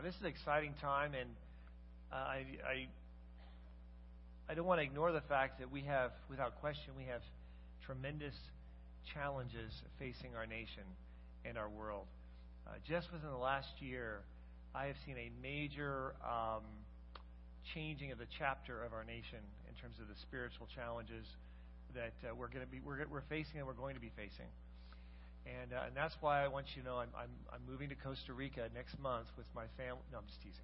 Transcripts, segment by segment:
This is an exciting time, and I don't want to ignore the fact that we have, without question, we have tremendous challenges facing our nation and our world. Just within the last year, I have seen a major changing of the chapter of our nation in terms of the spiritual challenges that we're facing and we're going to be facing. And that's why I want you to know I'm moving to Costa Rica next month with my family. No, I'm just teasing.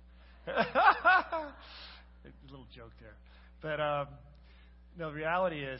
A little joke there. But no, the reality is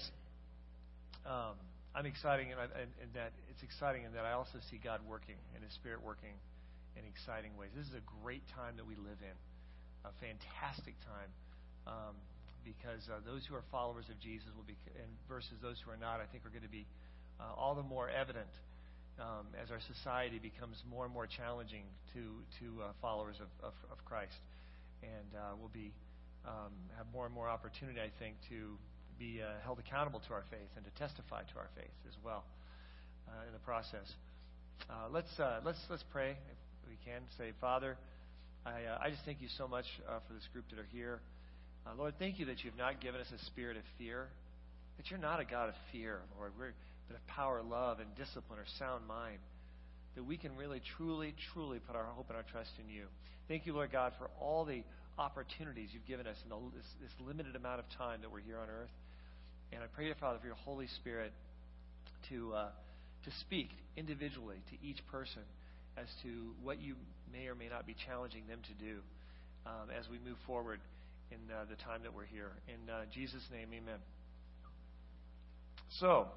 I'm exciting, and that it's exciting in that I also see God working and His Spirit working in exciting ways. This is a great time that we live in, a fantastic time, because those who are followers of Jesus will be, and versus those who are not, I think are going to be all the more evident as our society becomes more and more challenging to followers of Christ, and we'll be have more and more opportunity, I think, to be held accountable to our faith and to testify to our faith as well in the process. Let's pray if we can. Say, Father, I just thank you so much for this group that are here. Lord, thank you that you have not given us a spirit of fear, that you're not a God of fear, Lord, but of power, love, and discipline, or sound mind, that we can really, truly, truly put our hope and our trust in you. Thank you, Lord God, for all the opportunities you've given us in this limited amount of time that we're here on earth. And I pray, Father, for your Holy Spirit to speak individually to each person as to what you may or may not be challenging them to do as we move forward in the time that we're here. In Jesus' name, amen. So,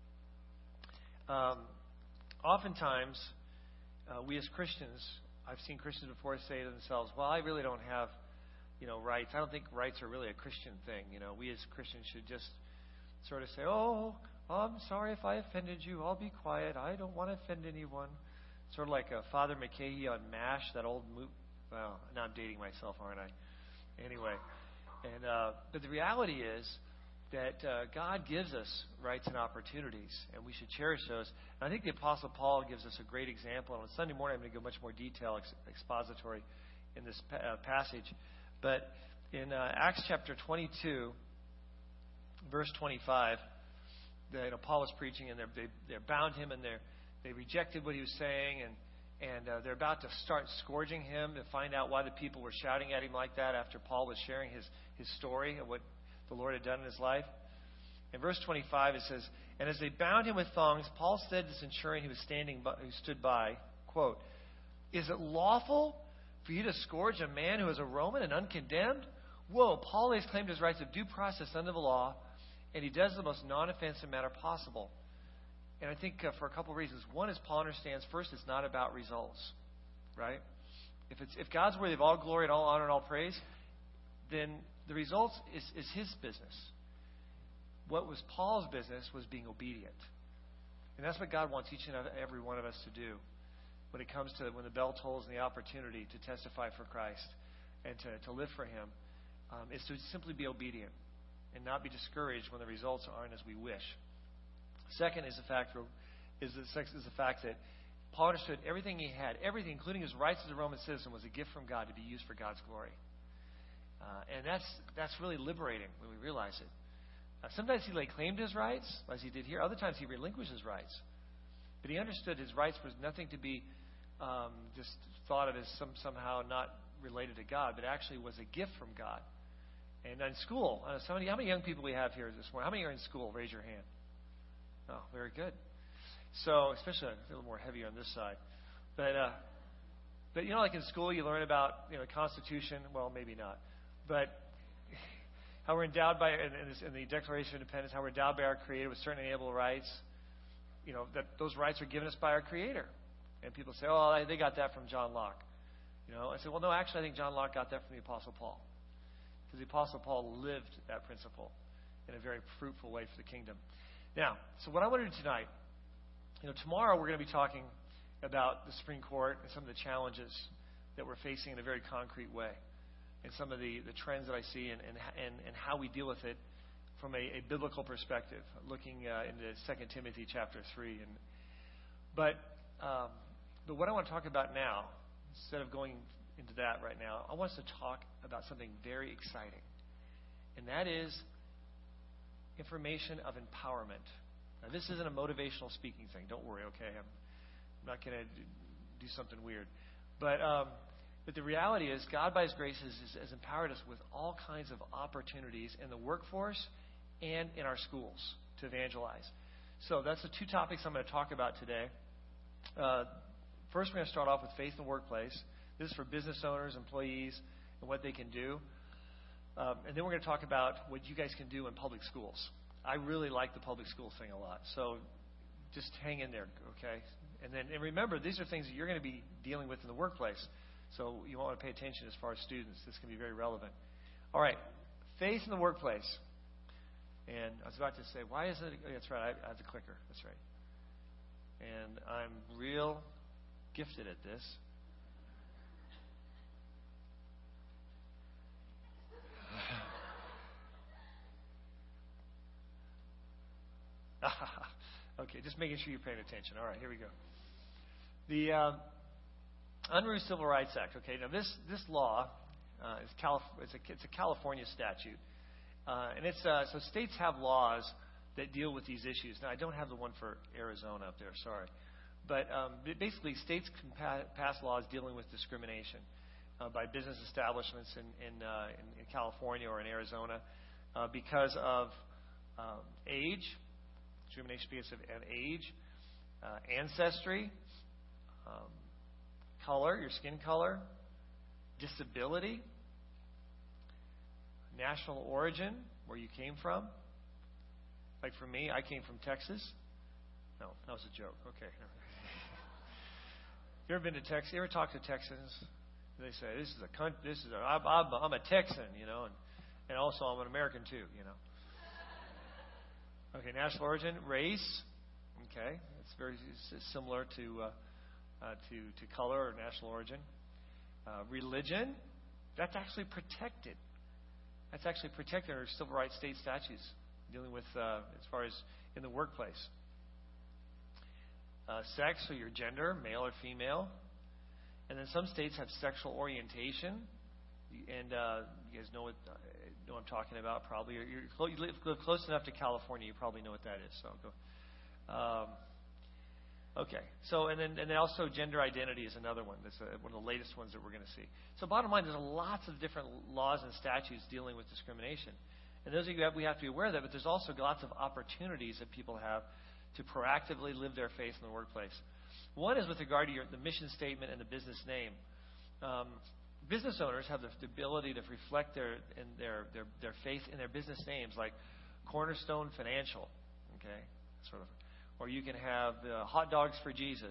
oftentimes, we as Christians, I've seen Christians before say to themselves, well, I really don't have, rights. I don't think rights are really a Christian thing. We as Christians should just sort of say, oh, I'm sorry if I offended you. I'll be quiet. I don't want to offend anyone. Sort of like Father McCahey on MASH, that old movie. Well, now I'm dating myself, aren't I? Anyway, but the reality is that God gives us rights and opportunities, and we should cherish those. And I think the Apostle Paul gives us a great example. And on Sunday morning, I'm going to go much more detail expository in this passage. But in Acts chapter 22, verse 25, Paul was preaching, and they bound him, and they rejected what he was saying, and they're about to start scourging him to find out why the people were shouting at him like that after Paul was sharing his story of what the Lord had done in his life. In verse 25, it says, and as they bound him with thongs, Paul said to the centurion who stood by, quote, is it lawful for you to scourge a man who is a Roman and uncondemned? Whoa, Paul lays claim to his rights of due process under the law, and he does the most non-offensive manner possible. And I think for a couple of reasons. One is Paul understands, first, it's not about results, right? If God's worthy of all glory and all honor and all praise, then the results is his business. What was Paul's business was being obedient. And that's what God wants each and every one of us to do when it comes to when the bell tolls and the opportunity to testify for Christ and to live for Him, is to simply be obedient and not be discouraged when the results aren't as we wish. Second is the fact that Paul understood everything he had, everything, including his rights as a Roman citizen, was a gift from God to be used for God's glory. And that's really liberating when we realize it. Sometimes he laid claim to his rights, as he did here. Other times he relinquished his rights. But he understood his rights was nothing to be just thought of as somehow not related to God, but actually was a gift from God. And in school, how many young people we have here this morning? How many are in school? Raise your hand. Oh, very good. So, especially a little more heavy on this side. But like in school, you learn about Constitution. Well, maybe not. But how we're endowed by, in the Declaration of Independence, how we're endowed by our Creator with certain inalienable rights. That those rights are given us by our Creator. And people say, oh, they got that from John Locke. I say, well, no, actually, I think John Locke got that from the Apostle Paul. Because the Apostle Paul lived that principle in a very fruitful way for the kingdom. Now, so what I want to do tonight, tomorrow we're going to be talking about the Supreme Court and some of the challenges that we're facing in a very concrete way, and some of the trends that I see and how we deal with it from a biblical perspective, looking into 2 Timothy chapter 3. But what I want to talk about now, instead of going into that right now, I want us to talk about something very exciting. And that is information of empowerment. Now, this isn't a motivational speaking thing. Don't worry, okay? I'm not going to do something weird. But the reality is, God, by His grace, has empowered us with all kinds of opportunities in the workforce and in our schools to evangelize. So that's the two topics I'm going to talk about today. First, we're going to start off with faith in the workplace. This is for business owners, employees, and what they can do. And then we're going to talk about what you guys can do in public schools. I really like the public school thing a lot. So just hang in there, okay? And remember, these are things that you're going to be dealing with in the workplace. So you want to pay attention as far as students. This can be very relevant. All right, faith in the workplace. And I was about to say, why is it? Oh, that's right, I have the clicker. That's right. And I'm real gifted at this. Okay, just making sure you're paying attention. All right, here we go. The Unruh Civil Rights Act. Okay, now this law is it's a California statute, and it's so states have laws that deal with these issues. Now I don't have the one for Arizona up there, sorry, but basically states can pass laws dealing with discrimination by business establishments in California or in Arizona because of age. Discrimination because of age, ancestry, color, your skin color, disability, national origin, where you came from. Like for me, I came from Texas. No, that was a joke. Okay. You ever been to Texas? You ever talk to Texans? They say, I'm a Texan, and also I'm an American too, Okay, national origin, race. Okay, it's very similar to color or national origin. Religion, that's actually protected. That's actually protected under civil rights state statutes dealing with as far as in the workplace. Sex, so your gender, male or female, and then some states have sexual orientation, and you guys know what I'm talking about. Probably you live close enough to California, you probably know what that is. So go. Okay. So and then also gender identity is another one. That's one of the latest ones that we're going to see. So bottom line, there's lots of different laws and statutes dealing with discrimination, and those of you we have to be aware of that. But there's also lots of opportunities that people have to proactively live their faith in the workplace. One is with regard to the mission statement and the business name. Business owners have the ability to reflect their faith in their business names, like Cornerstone Financial, okay, sort of, or you can have hot dogs for Jesus,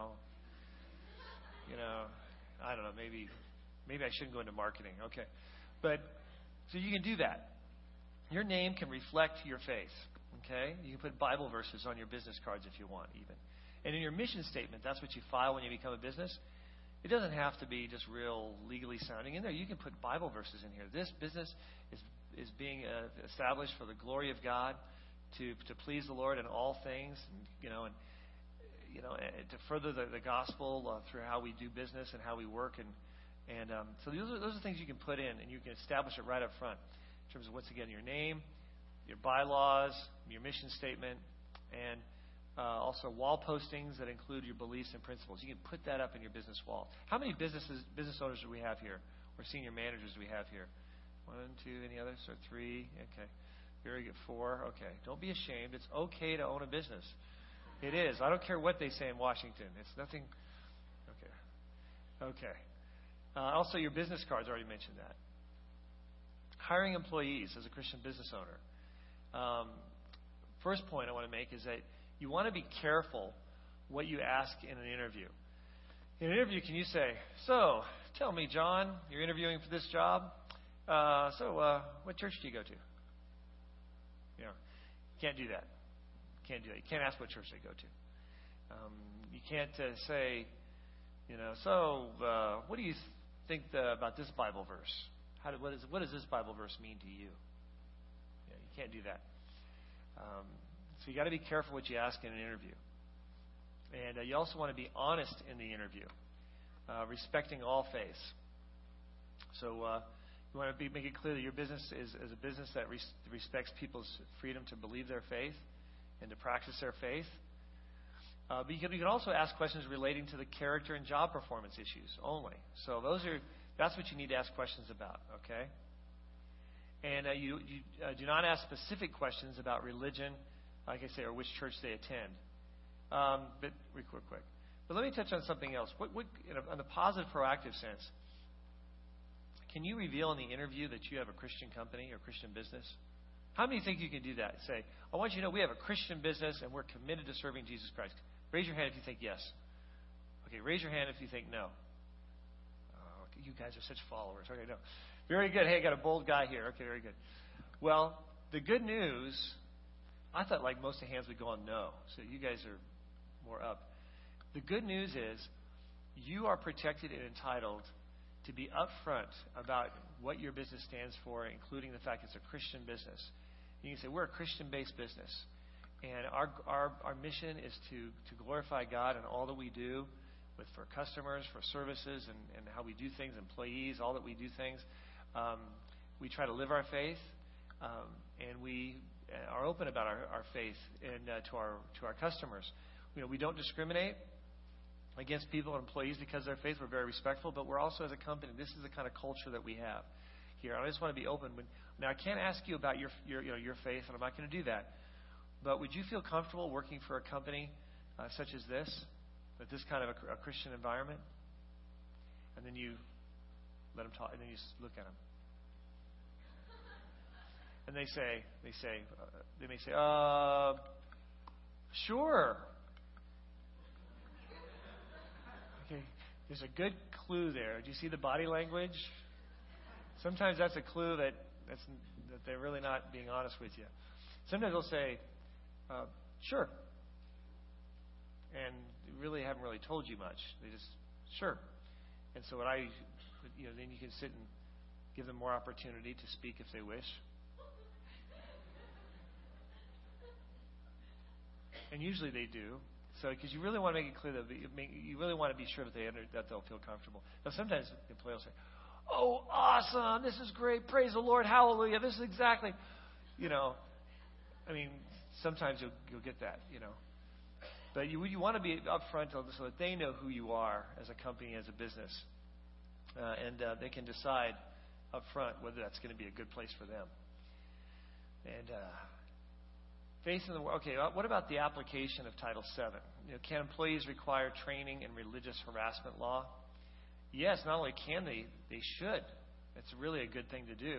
I don't know, maybe I shouldn't go into marketing, okay, but so you can do that. Your name can reflect your faith, okay. You can put Bible verses on your business cards if you want, even, and in your mission statement, that's what you file when you become a business. It doesn't have to be just real legally sounding in there. You can put Bible verses in here. This business is being established for the glory of God, to please the Lord in all things, and to further the gospel through how we do business and how we work, and so those are things you can put in, and you can establish it right up front in terms of, once again, your name, your bylaws, your mission statement, and also wall postings that include your beliefs and principles. You can put that up in your business wall. How many business owners do we have here? Or senior managers do we have here? 1, 2, any others? Or 3? Okay. Very good. 4. Okay. Don't be ashamed. It's okay to own a business. It is. I don't care what they say in Washington. It's nothing. Okay. Okay. Also, your business cards, already mentioned that. Hiring employees as a Christian business owner. First point I want to make is that you want to be careful what you ask in an interview. In an interview, can you say, so, tell me, John, you're interviewing for this job. What church do you go to? You can't do that. You can't ask what church they go to. You can't say, what do you think about this Bible verse? What does this Bible verse mean to you? You can't do that. So you got to be careful what you ask in an interview. And you also want to be honest in the interview, respecting all faiths. So you want to make it clear that your business is a business that respects people's freedom to believe their faith and to practice their faith. But you can also ask questions relating to the character and job performance issues only. So that's what you need to ask questions about, okay? And you do not ask specific questions about religion, like I say, or which church they attend. But quick. But let me touch on something else. On the positive, proactive sense, can you reveal in the interview that you have a Christian company or Christian business? How many think you can do that? Say, I want you to know we have a Christian business and we're committed to serving Jesus Christ. Raise your hand if you think yes. Okay, raise your hand if you think no. Oh, you guys are such followers. Okay, no. Very good. Hey, I got a bold guy here. Okay, very good. Well, the good news, I thought like most of the hands would go on no. So you guys are more up. The good news is you are protected and entitled to be upfront about what your business stands for, including the fact it's a Christian business. You can say, we're a Christian-based business. And our mission is to glorify God in all that we do for customers, for services, and how we do things, employees, all that we do things. We try to live our faith, and we are open about our faith and to our customers. We don't discriminate against people and employees because of their faith. We're very respectful, but we're also, as a company, this is the kind of culture that we have here. I just want to be open. Now, I can't ask you about your faith, and I'm not going to do that. But would you feel comfortable working for a company such as this, with this kind of a Christian environment? And then you let them talk, and then you look at them, and they may say, sure. Okay, there's a good clue there. Do you see the body language? Sometimes that's a clue that they're really not being honest with you. Sometimes they'll say, sure. And they really haven't really told you much. They just, sure. And so then you can sit and give them more opportunity to speak if they wish. And usually they do. So, because you really want to make it clear that you really want to be sure that they'll feel comfortable. Now, sometimes the employee will say, "Oh, awesome! This is great! Praise the Lord! Hallelujah! This is exactly," I mean, sometimes you'll get that, But you want to be upfront so that they know who you are as a company, as a business, and they can decide upfront whether that's going to be a good place for them. And faith in the world. Okay, what about the application of Title VII? Can employees require training in religious harassment law? Yes, not only can they should. It's really a good thing to do.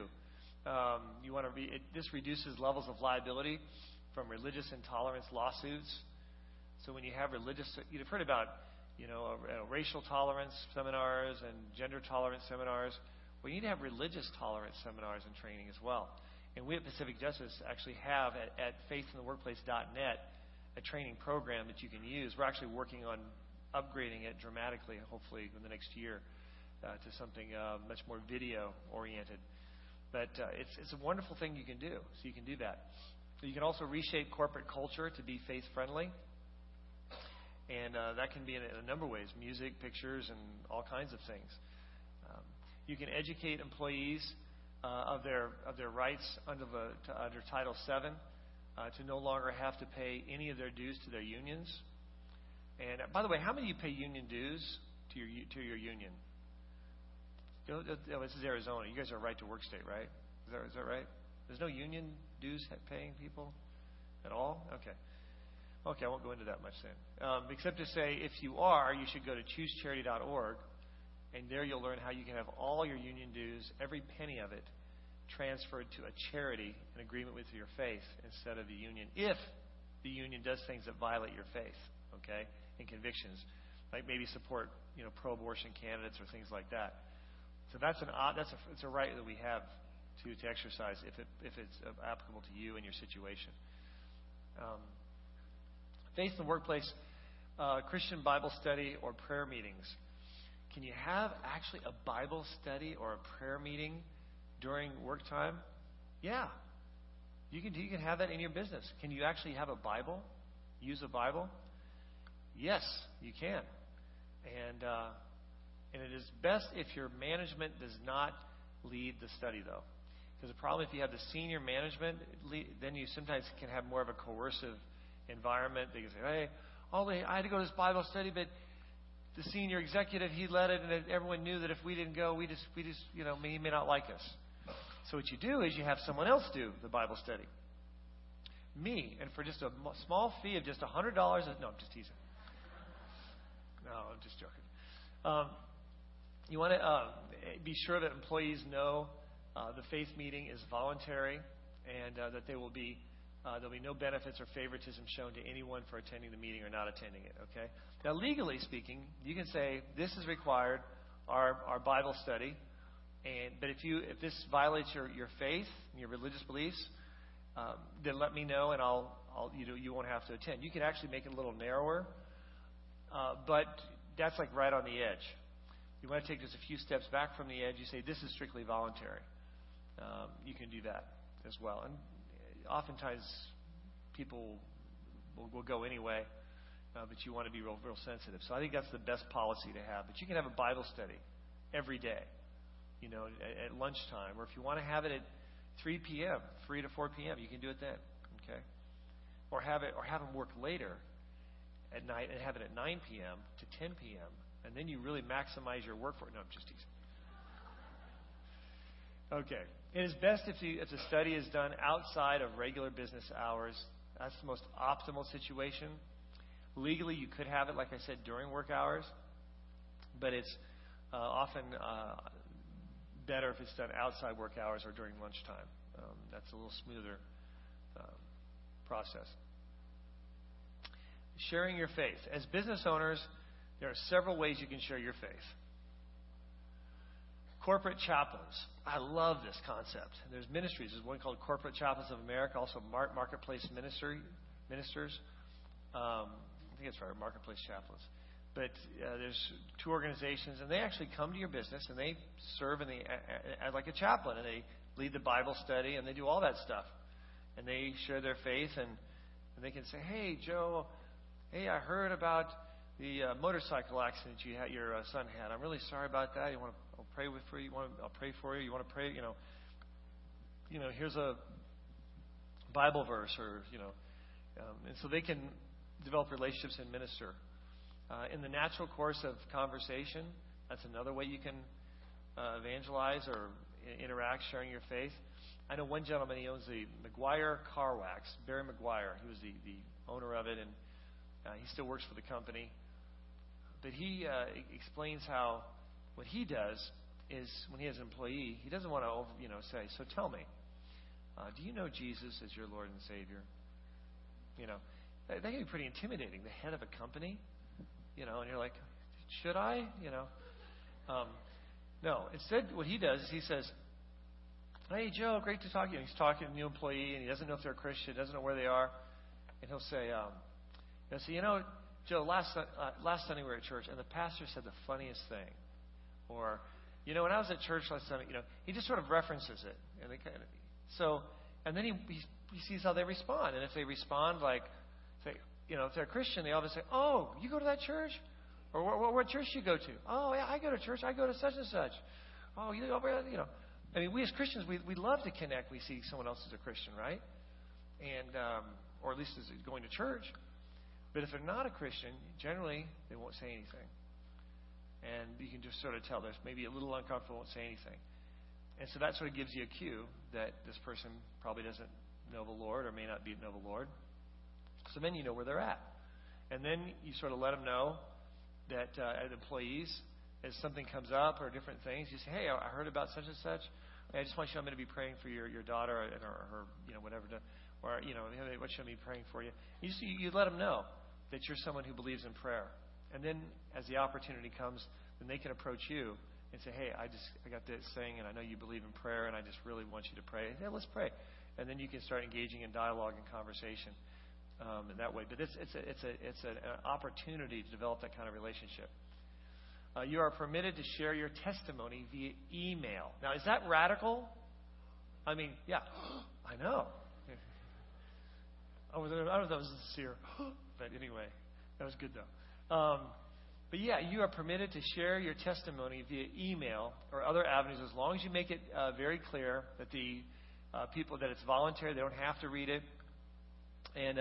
This reduces levels of liability from religious intolerance lawsuits. So when you have you've heard about, racial tolerance seminars and gender tolerance seminars. We need to have religious tolerance seminars and training as well. And we at Pacific Justice actually have at faithintheworkplace.net a training program that you can use. We're actually working on upgrading it dramatically, hopefully in the next year, to something much more video-oriented. But it's a wonderful thing you can do. So you can do that. You can also reshape corporate culture to be faith-friendly. And that can be in a number of ways, music, pictures, and all kinds of things. You can educate employees of their rights under Title VII to no longer have to pay any of their dues to their unions. And by the way, how many of you pay union dues to your union? This is Arizona. You guys are a right to work state, right? Is that right? There's no union dues paying people at all? Okay, I won't go into that much then. Except to say, if you are, you should go to choosecharity.org, and there you'll learn how you can have all your union dues, every penny of it, transferred to a charity in agreement with your faith instead of the union, if the union does things that violate your faith, okay, and convictions, like maybe support, pro-abortion candidates or things like that. So it's a right that we have to exercise if it's applicable to you and your situation. Faith in the workplace, Christian Bible study or prayer meetings. Can you have actually a Bible study or a prayer meeting during work time? Yeah. You can have that in your business. Can you actually have a Bible? Use a Bible? Yes, you can. And it is best if your management does not lead the study, though. Because the problem, if you have the senior management, then you sometimes can have more of a coercive environment. They can say, hey, I had to go to this Bible study, but the senior executive, he led it, and everyone knew that if we didn't go, we just, he may not like us. So what you do is you have someone else do the Bible study. Me, and for just a small fee of just $100, no, I'm just teasing. No, I'm just joking. You want to be sure that employees know the faith meeting is voluntary, and that there'll be no benefits or favoritism shown to anyone for attending the meeting or not attending it. Okay. Now, legally speaking, you can say this is required, our Bible study, but if this violates your faith and your religious beliefs, then let me know, and you won't have to attend. You can actually make it a little narrower, but that's like right on the edge. You want to take just a few steps back from the edge. You say this is strictly voluntary. You can do that as well. And oftentimes people will go anyway, but you want to be real sensitive. So I think that's the best policy to have. But you can have a Bible study every day, at lunchtime, or if you want to have it at 3 p.m., 3 to 4 p.m., you can do it then. Okay, or have them work later at night and have it at 9 p.m. to 10 p.m. And then you really maximize your work for it. No, I'm just teasing. Okay. It is best if the study is done outside of regular business hours. That's the most optimal situation. Legally, you could have it, like I said, during work hours, but it's often better if it's done outside work hours or during lunchtime. That's a little smoother process. Sharing your faith. As business owners, there are several ways you can share your faith. Corporate chaplains. I love this concept. There's ministries. There's one called Corporate Chaplains of America, also Marketplace Ministers. I think it's right, Marketplace Chaplains. But there's two organizations, and they actually come to your business, and they serve as like a chaplain, and they lead the Bible study, and they do all that stuff. And they share their faith, and they can say, hey, Joe, hey, I heard about the motorcycle accident your son had. I'm really sorry about that. I'll pray for you. I'll pray for you. You want to pray? Here's a Bible verse, or and so they can develop relationships and minister. In the natural course of conversation, that's another way you can evangelize or interact, sharing your faith. I know one gentleman, he owns the McGuire Car Wax, Barry McGuire. He was the owner of it, and he still works for the company. But he explains how what he does is when he has an employee, he doesn't want to say, so tell me, do you know Jesus as your Lord and Savior? That can be pretty intimidating. The head of a company, and you're like, should I? No. Instead, what he does is he says, hey, Joe, great to talk to you. And he's talking to a new employee, and he doesn't know if they're a Christian, doesn't know where they are. And he'll say, Joe, last Sunday we were at church, and the pastor said the funniest thing. Or, when I was at church last Sunday, he just sort of references it. And then he sees how they respond. And if they respond like, say, if they're a Christian, they always say, oh, you go to that church? Or what church do you go to? Oh, yeah, I go to church. I go to such and such. Oh, I mean, we as Christians, we love to connect. We see someone else as a Christian, right? And, or at least is going to church. But if they're not a Christian, generally, they won't say anything. And you can just sort of tell. They're maybe a little uncomfortable, won't say anything. And so that sort of gives you a cue that this person probably doesn't know the Lord or may not know the Lord. So then you know where they're at. And then you sort of let them know that as employees, as something comes up or different things, you say, hey, I heard about such and such. I just want you to know I'm going to be praying for your daughter or her, whatever. Or, what should I be praying for you? You let them know that you're someone who believes in prayer. And then as the opportunity comes, then they can approach you and say, hey, I got this thing, and I know you believe in prayer, and I just really want you to pray. Yeah, let's pray. And then you can start engaging in dialogue and conversation in that way. But it's an opportunity to develop that kind of relationship. You are permitted to share your testimony via email. Now, is that radical? I mean, yeah, I know. I don't know if that was sincere. But anyway, that was good, though. But yeah, you are permitted to share your testimony via email or other avenues as long as you make it very clear that the people that it's voluntary, they don't have to read it, and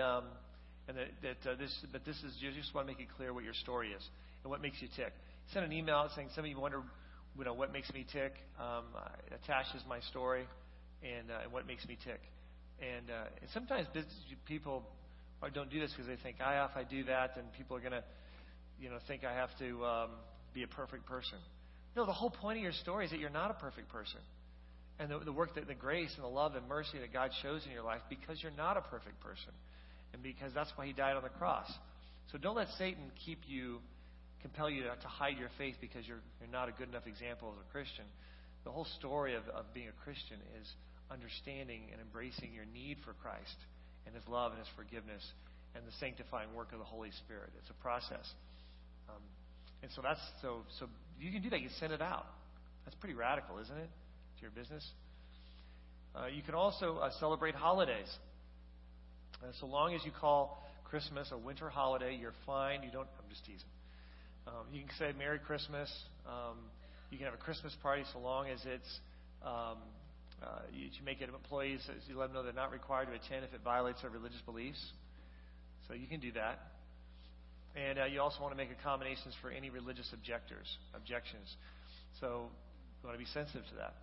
this is you just want to make it clear what your story is and what makes you tick. Send an email out saying some of you wonder, what makes me tick. Attaches my story and what makes me tick. And sometimes business people don't do this because they think, if I do that, then people are going to think I have to be a perfect person. No, the whole point of your story is that you're not a perfect person. And the work, the grace and the love and mercy that God shows in your life because you're not a perfect person. And because that's why He died on the cross. So don't let Satan compel you to hide your faith because you're not a good enough example as a Christian. The whole story of being a Christian is understanding and embracing your need for Christ and His love and His forgiveness and the sanctifying work of the Holy Spirit. It's a process. And so so you can do that. You send it out. That's pretty radical, isn't it? To your business. You can also celebrate holidays. So long as you call Christmas a winter holiday, you're fine. I'm just teasing. You can say Merry Christmas. You can have a Christmas party so long as it's you make it employees. You let them know they're not required to attend if it violates their religious beliefs. So you can do that. And you also want to make accommodations for any religious objections. So you want to be sensitive to that.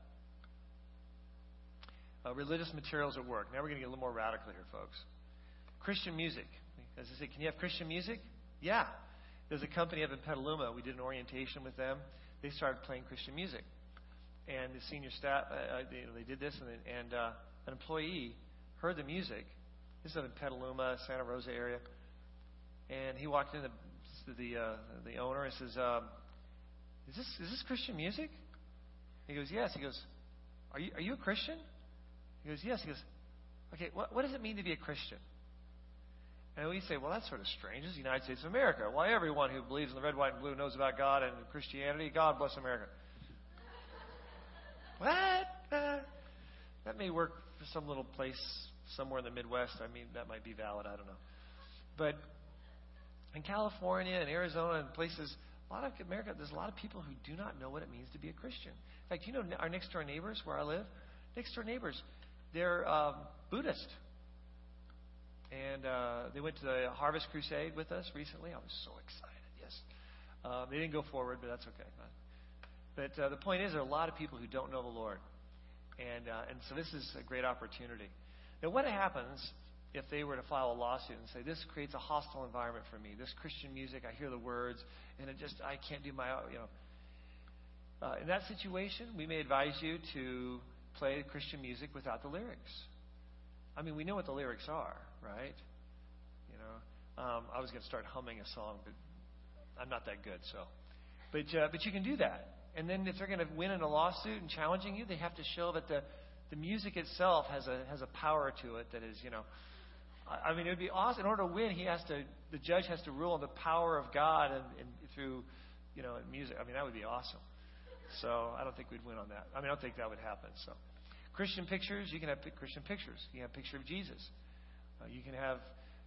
Religious materials at work. Now we're going to get a little more radical here, folks. Christian music. As I say, can you have Christian music? Yeah. There's a company up in Petaluma. We did an orientation with them. They started playing Christian music. And the senior staff, they did this, and an employee heard the music. This is up in Petaluma, Santa Rosa area. And he walked in the owner and says, is this Christian music? He goes, yes. He goes, are you a Christian? He goes, yes. He goes, okay, what does it mean to be a Christian? And we say, well, that's sort of strange. This is the United States of America. Why, everyone who believes in the red, white, and blue knows about God and Christianity. God bless America. What? That may work for some little place somewhere in the Midwest. I mean, that might be valid. I don't know. But in California and Arizona and places, a lot of America, there's a lot of people who do not know what it means to be a Christian. In fact, our next door neighbors where I live, next door neighbors, they're Buddhist. And they went to the Harvest Crusade with us recently. I was so excited. Yes. They didn't go forward, but that's okay. But the point is, there are a lot of people who don't know the Lord. And so this is a great opportunity. Now, what happens if they were to file a lawsuit and say, this creates a hostile environment for me. This Christian music, I hear the words, and I can't do my, in that situation, we may advise you to play Christian music without the lyrics. I mean, we know what the lyrics are, right? I was going to start humming a song, but I'm not that good, so. But you can do that. And then if they're going to win in a lawsuit and challenging you, they have to show that the music itself has a power to it that is, I mean, it would be awesome. In order to win, the judge has to rule on the power of God and through, music. I mean, that would be awesome. So I don't think we'd win on that. I mean, I don't think that would happen. So, Christian pictures, you can have Christian pictures. You can have a picture of Jesus. You can have,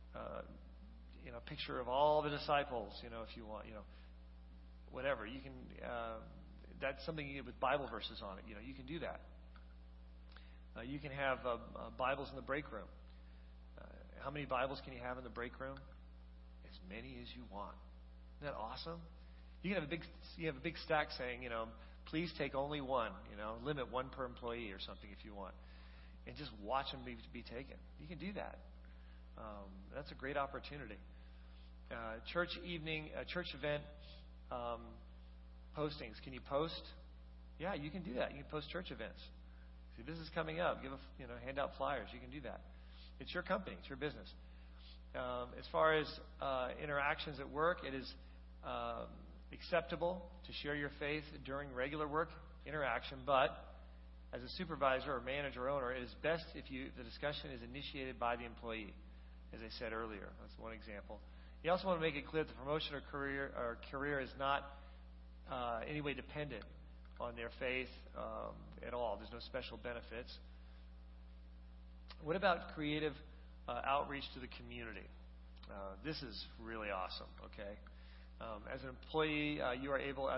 a picture of all the disciples. If you want, whatever. You can. That's something you get with Bible verses on it. You can do that. You can have Bibles in the break room. How many Bibles can you have in the break room? As many as you want. Isn't that awesome? You can have a big stack saying, please take only one. Limit one per employee or something if you want, and just watch them be taken. You can do that. That's a great opportunity. Church evening, church event postings. Can you post? Yeah, you can do that. You can post church events. See, this is coming up. Hand out flyers. You can do that. It's your company. It's your business. As far as interactions at work, it is acceptable to share your faith during regular work interaction, but as a supervisor or manager or owner, it is best if the discussion is initiated by the employee, as I said earlier. That's one example. You also want to make it clear that the promotion or career is not any way dependent on their faith at all. There's no special benefits. What about creative outreach to the community? This is really awesome, okay? As an employee, you're able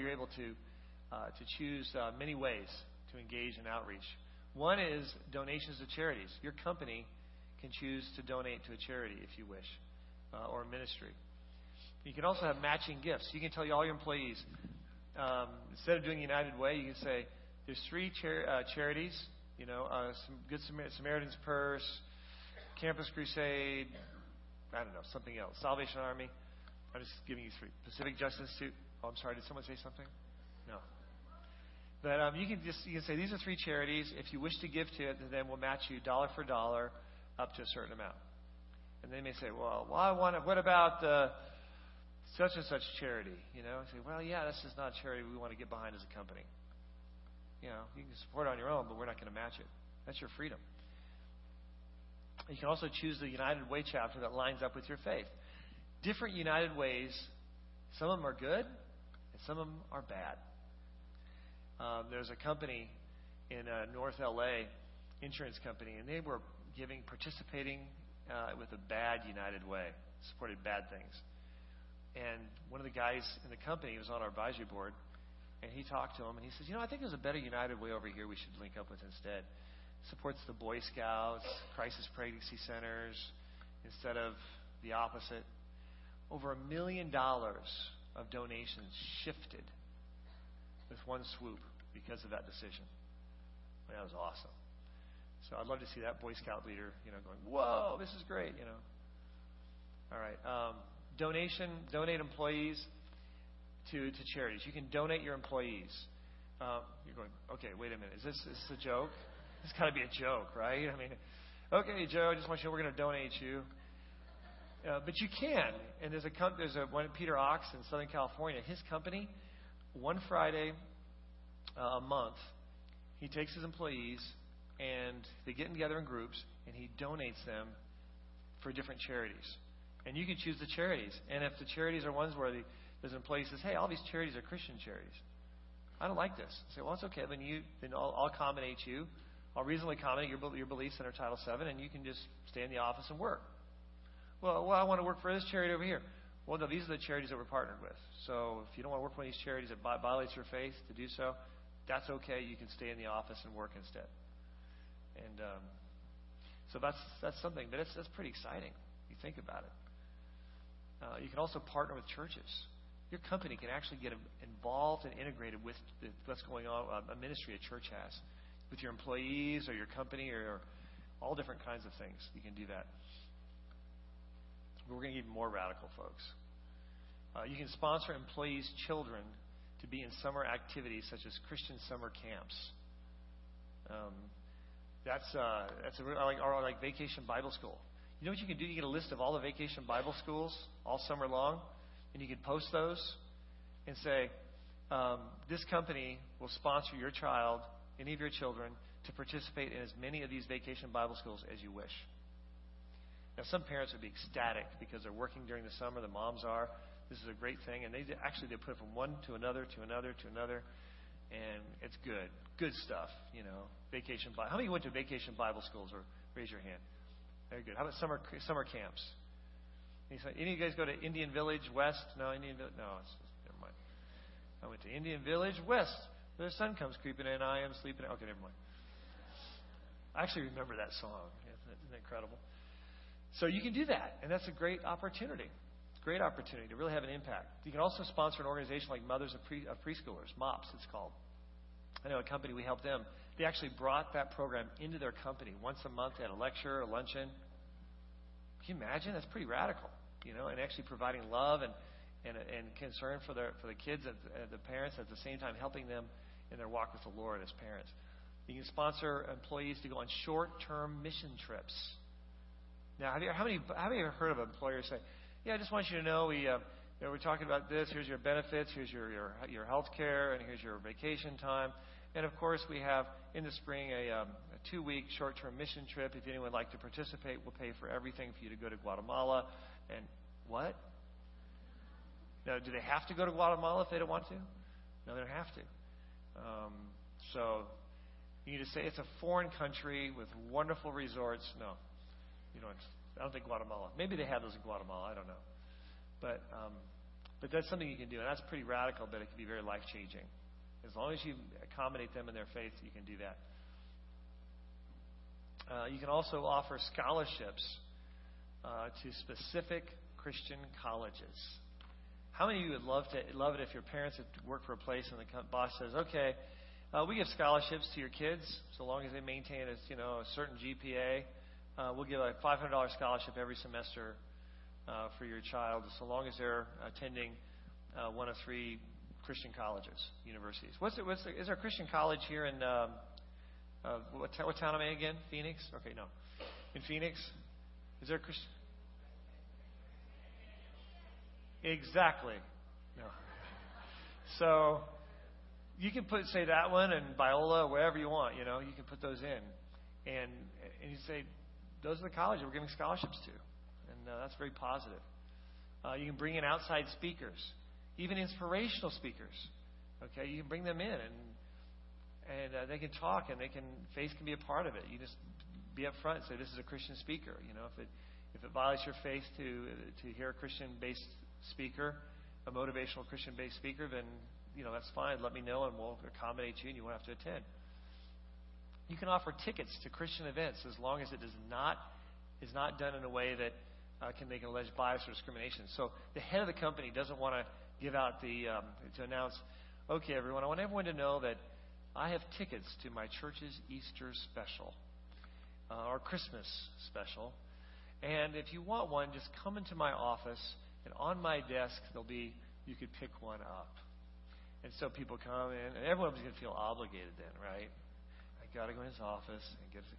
to choose many ways to engage in outreach. One is donations to charities. Your company can choose to donate to a charity if you wish, or a ministry. You can also have matching gifts. You can tell all your employees, instead of doing United Way, you can say, there's 3 charities, some Good Samaritan's Purse, Campus Crusade, I don't know, something else, Salvation Army. I'm just giving you 3. Pacific Justice Institute. Oh, I'm sorry, did someone say something? No. But you can say, these are 3 charities. If you wish to give to it, then we'll match you dollar for dollar up to a certain amount. And they may say, well, what about such and such charity? I say, well, yeah, this is not a charity we want to get behind as a company. You can support it on your own, but we're not going to match it. That's your freedom. You can also choose the United Way chapter that lines up with your faith. Different United Ways, some of them are good, and some of them are bad. There's a company in North LA, insurance company, and they were participating with a bad United Way, supported bad things. And one of the guys in the company was on our advisory board, and he talked to him, and he says, I think there's a better United Way over here we should link up with instead. Supports the Boy Scouts, crisis pregnancy centers, instead of the opposite. Over $1 million of donations shifted with one swoop because of that decision. That was awesome. So I'd love to see that Boy Scout leader, going, whoa, this is great, All right. Donate employees to charities. You can donate your employees. You're going, okay, wait a minute. Is this a joke? This got to be a joke, right? Okay, Joe, I just want you to know we're going to donate you. But you can. And there's one, Peter Ox in Southern California. His company, one Friday a month, he takes his employees and they get together in groups and he donates them for different charities. And you can choose the charities. And if the charities are ones where there's an employee says, hey, all these charities are Christian charities. I don't like this. I say, well, it's okay. Then I'll accommodate you. I'll reasonably accommodate your beliefs under Title VII, and you can just stay in the office and work. Well, I want to work for this charity over here. Well, no, these are the charities that we're partnered with. So if you don't want to work for one of these charities that violates your faith to do so, that's okay. You can stay in the office and work instead. And so that's something. But that's pretty exciting. You think about it. You can also partner with churches. Your company can actually get involved and integrated with what's going on, a ministry a church has, with your employees or your company or all different kinds of things. You can do that. But we're going to get even more radical, folks. You can sponsor employees' children to be in summer activities such as Christian summer camps. Or like Vacation Bible School. You know what you can do? You get a list of all the Vacation Bible Schools all summer long, and you can post those and say, this company will sponsor your child, any of your children, to participate in as many of these Vacation Bible Schools as you wish. Now, some parents would be ecstatic because they're working during the summer. The moms are. This is a great thing. And they put it from one to another, to another, to another. And it's good. Good stuff, Vacation Bible. How many went to Vacation Bible Schools? Or raise your hand. Very good. How about summer camps? Any of you guys go to Indian Village West? No, Indian Village. No, never mind. I went to Indian Village West. The sun comes creeping in. I am sleeping. Okay, never mind. I actually remember that song. Isn't that incredible? So you can do that, and that's a great opportunity. It's a great opportunity to really have an impact. You can also sponsor an organization like Mothers of Preschoolers, MOPS it's called. I know a company, we helped them. They actually brought that program into their company. Once a month they had a lecture, a luncheon. Can you imagine? That's pretty radical, and actually providing love and concern for the kids and the parents, at the same time helping them in their walk with the Lord as parents. You can sponsor employees to go on short-term mission trips. Now, how many have you ever heard of an employer say, "Yeah, I just want you to know we're talking about this. Here's your benefits. Here's your health care, and here's your vacation time. And of course, we have in the spring a 2-week short-term mission trip. If anyone would like to participate, we'll pay for everything for you to go to Guatemala." And what? Now, do they have to go to Guatemala if they don't want to? No, they don't have to. So you need to say it's a foreign country with wonderful resorts. No, you don't. I don't think Guatemala. Maybe they have those in Guatemala. I don't know. But But that's something you can do, and that's pretty radical, but it can be very life-changing. As long as you accommodate them in their faith, you can do that. You can also offer scholarships to specific Christian colleges. How many of you would love it if your parents had worked for a place and the boss says, "Okay, we give scholarships to your kids so long as they maintain a certain GPA. We'll give a $500 scholarship every semester for your child, so long as they're attending one of 3 Christian colleges, universities." Is there a Christian college here in what town am I again? Phoenix? Okay, no. In Phoenix? Is there a Christian? Exactly. No. So you can say that one and Biola, wherever you want. You can put those in, and you say those are the colleges we're giving scholarships to, and that's very positive. You can bring in outside speakers, even inspirational speakers. Okay, you can bring them in, and they can talk, and faith can be a part of it. You just be up front and say, "This is a Christian speaker." If it violates your faith to hear a Christian-based speaker, a motivational Christian-based speaker, then that's fine. Let me know, and we'll accommodate you, and you won't have to attend. You can offer tickets to Christian events as long as it is not done in a way that can make an alleged bias or discrimination. So the head of the company doesn't want to give out to announce, "Okay, everyone, I want everyone to know that I have tickets to my church's Easter special or Christmas special. And if you want one, just come into my office, and on my desk you could pick one up." And so people come in, and everyone's going to feel obligated then, right? I got to go in his office and get.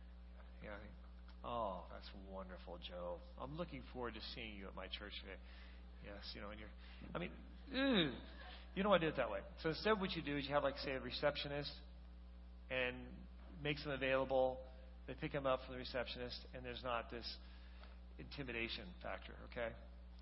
"Oh, that's wonderful, Joe. I'm looking forward to seeing you at my church today." Yes, and you don't want to do it that way. So instead, what you do is you have, say, a receptionist, and makes them available. They pick them up from the receptionist, and there's not this intimidation factor, okay?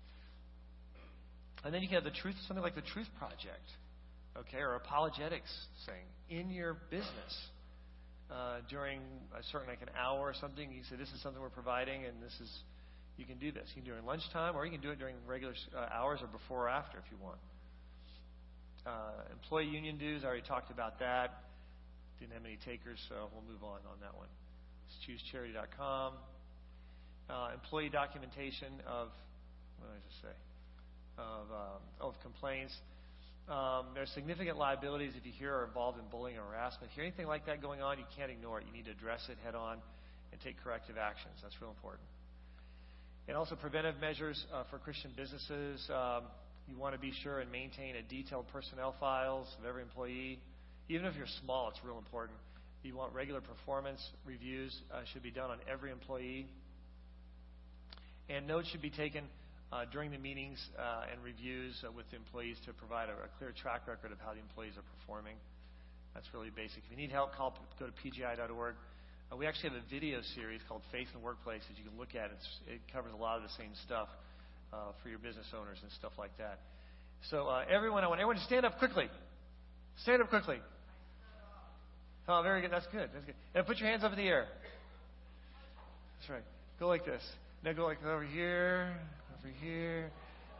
And then you can have something like the Truth Project, okay, or apologetics thing in your business during a certain, an hour or something. You say, "This is something we're providing, and you can do this. You can do it during lunchtime, or you can do it during regular hours or before or after if you want." Employee union dues, I already talked about that. Didn't have any takers, so we'll move on that one. It's choosecharity.com. Employee documentation of, what did I just say? Of complaints. There's significant liabilities if you hear are involved in bullying or harassment. If you hear anything like that going on, you can't ignore it. You need to address it head on and take corrective actions. That's real important. And also preventive measures for Christian businesses. You want to be sure and maintain a detailed personnel files of every employee. Even if you're small, it's real important. You want regular performance reviews should be done on every employee. And notes should be taken during the meetings and reviews with the employees to provide a clear track record of how the employees are performing. That's really basic. If you need help, go to pgi.org. We actually have a video series called Faith in the Workplace that you can look at. It covers a lot of the same stuff for your business owners and stuff like that. So I want everyone to stand up quickly. Stand up quickly. Oh, very good. That's good. And put your hands up in the air. That's right. Go like this. Now go like over here, here.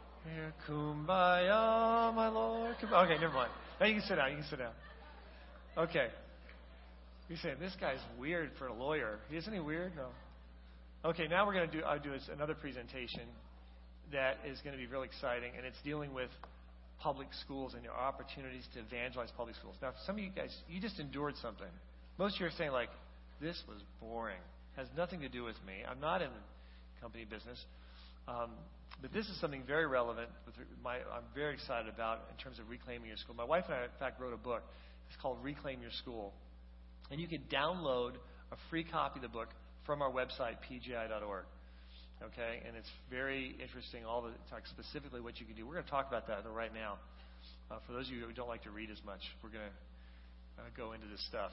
Kumbaya, my Lord. Okay, never mind. Now you can sit down. Okay. You're saying, "This guy's weird for a lawyer." Isn't he weird? No. Okay, now we're going to do another presentation that is going to be really exciting, and it's dealing with public schools and your opportunities to evangelize public schools. Now, some of you guys, you just endured something. Most of you are saying, "This was boring. Has nothing to do with me. I'm not in the company business." But this is something very relevant. I'm very excited about in terms of reclaiming your school. My wife and I, in fact, wrote a book. It's called Reclaim Your School. And you can download a free copy of the book from our website, pgi.org. Okay? And it's very interesting, talk specifically what you can do. We're going to talk about that right now. For those of you who don't like to read as much, we're going to go into this stuff.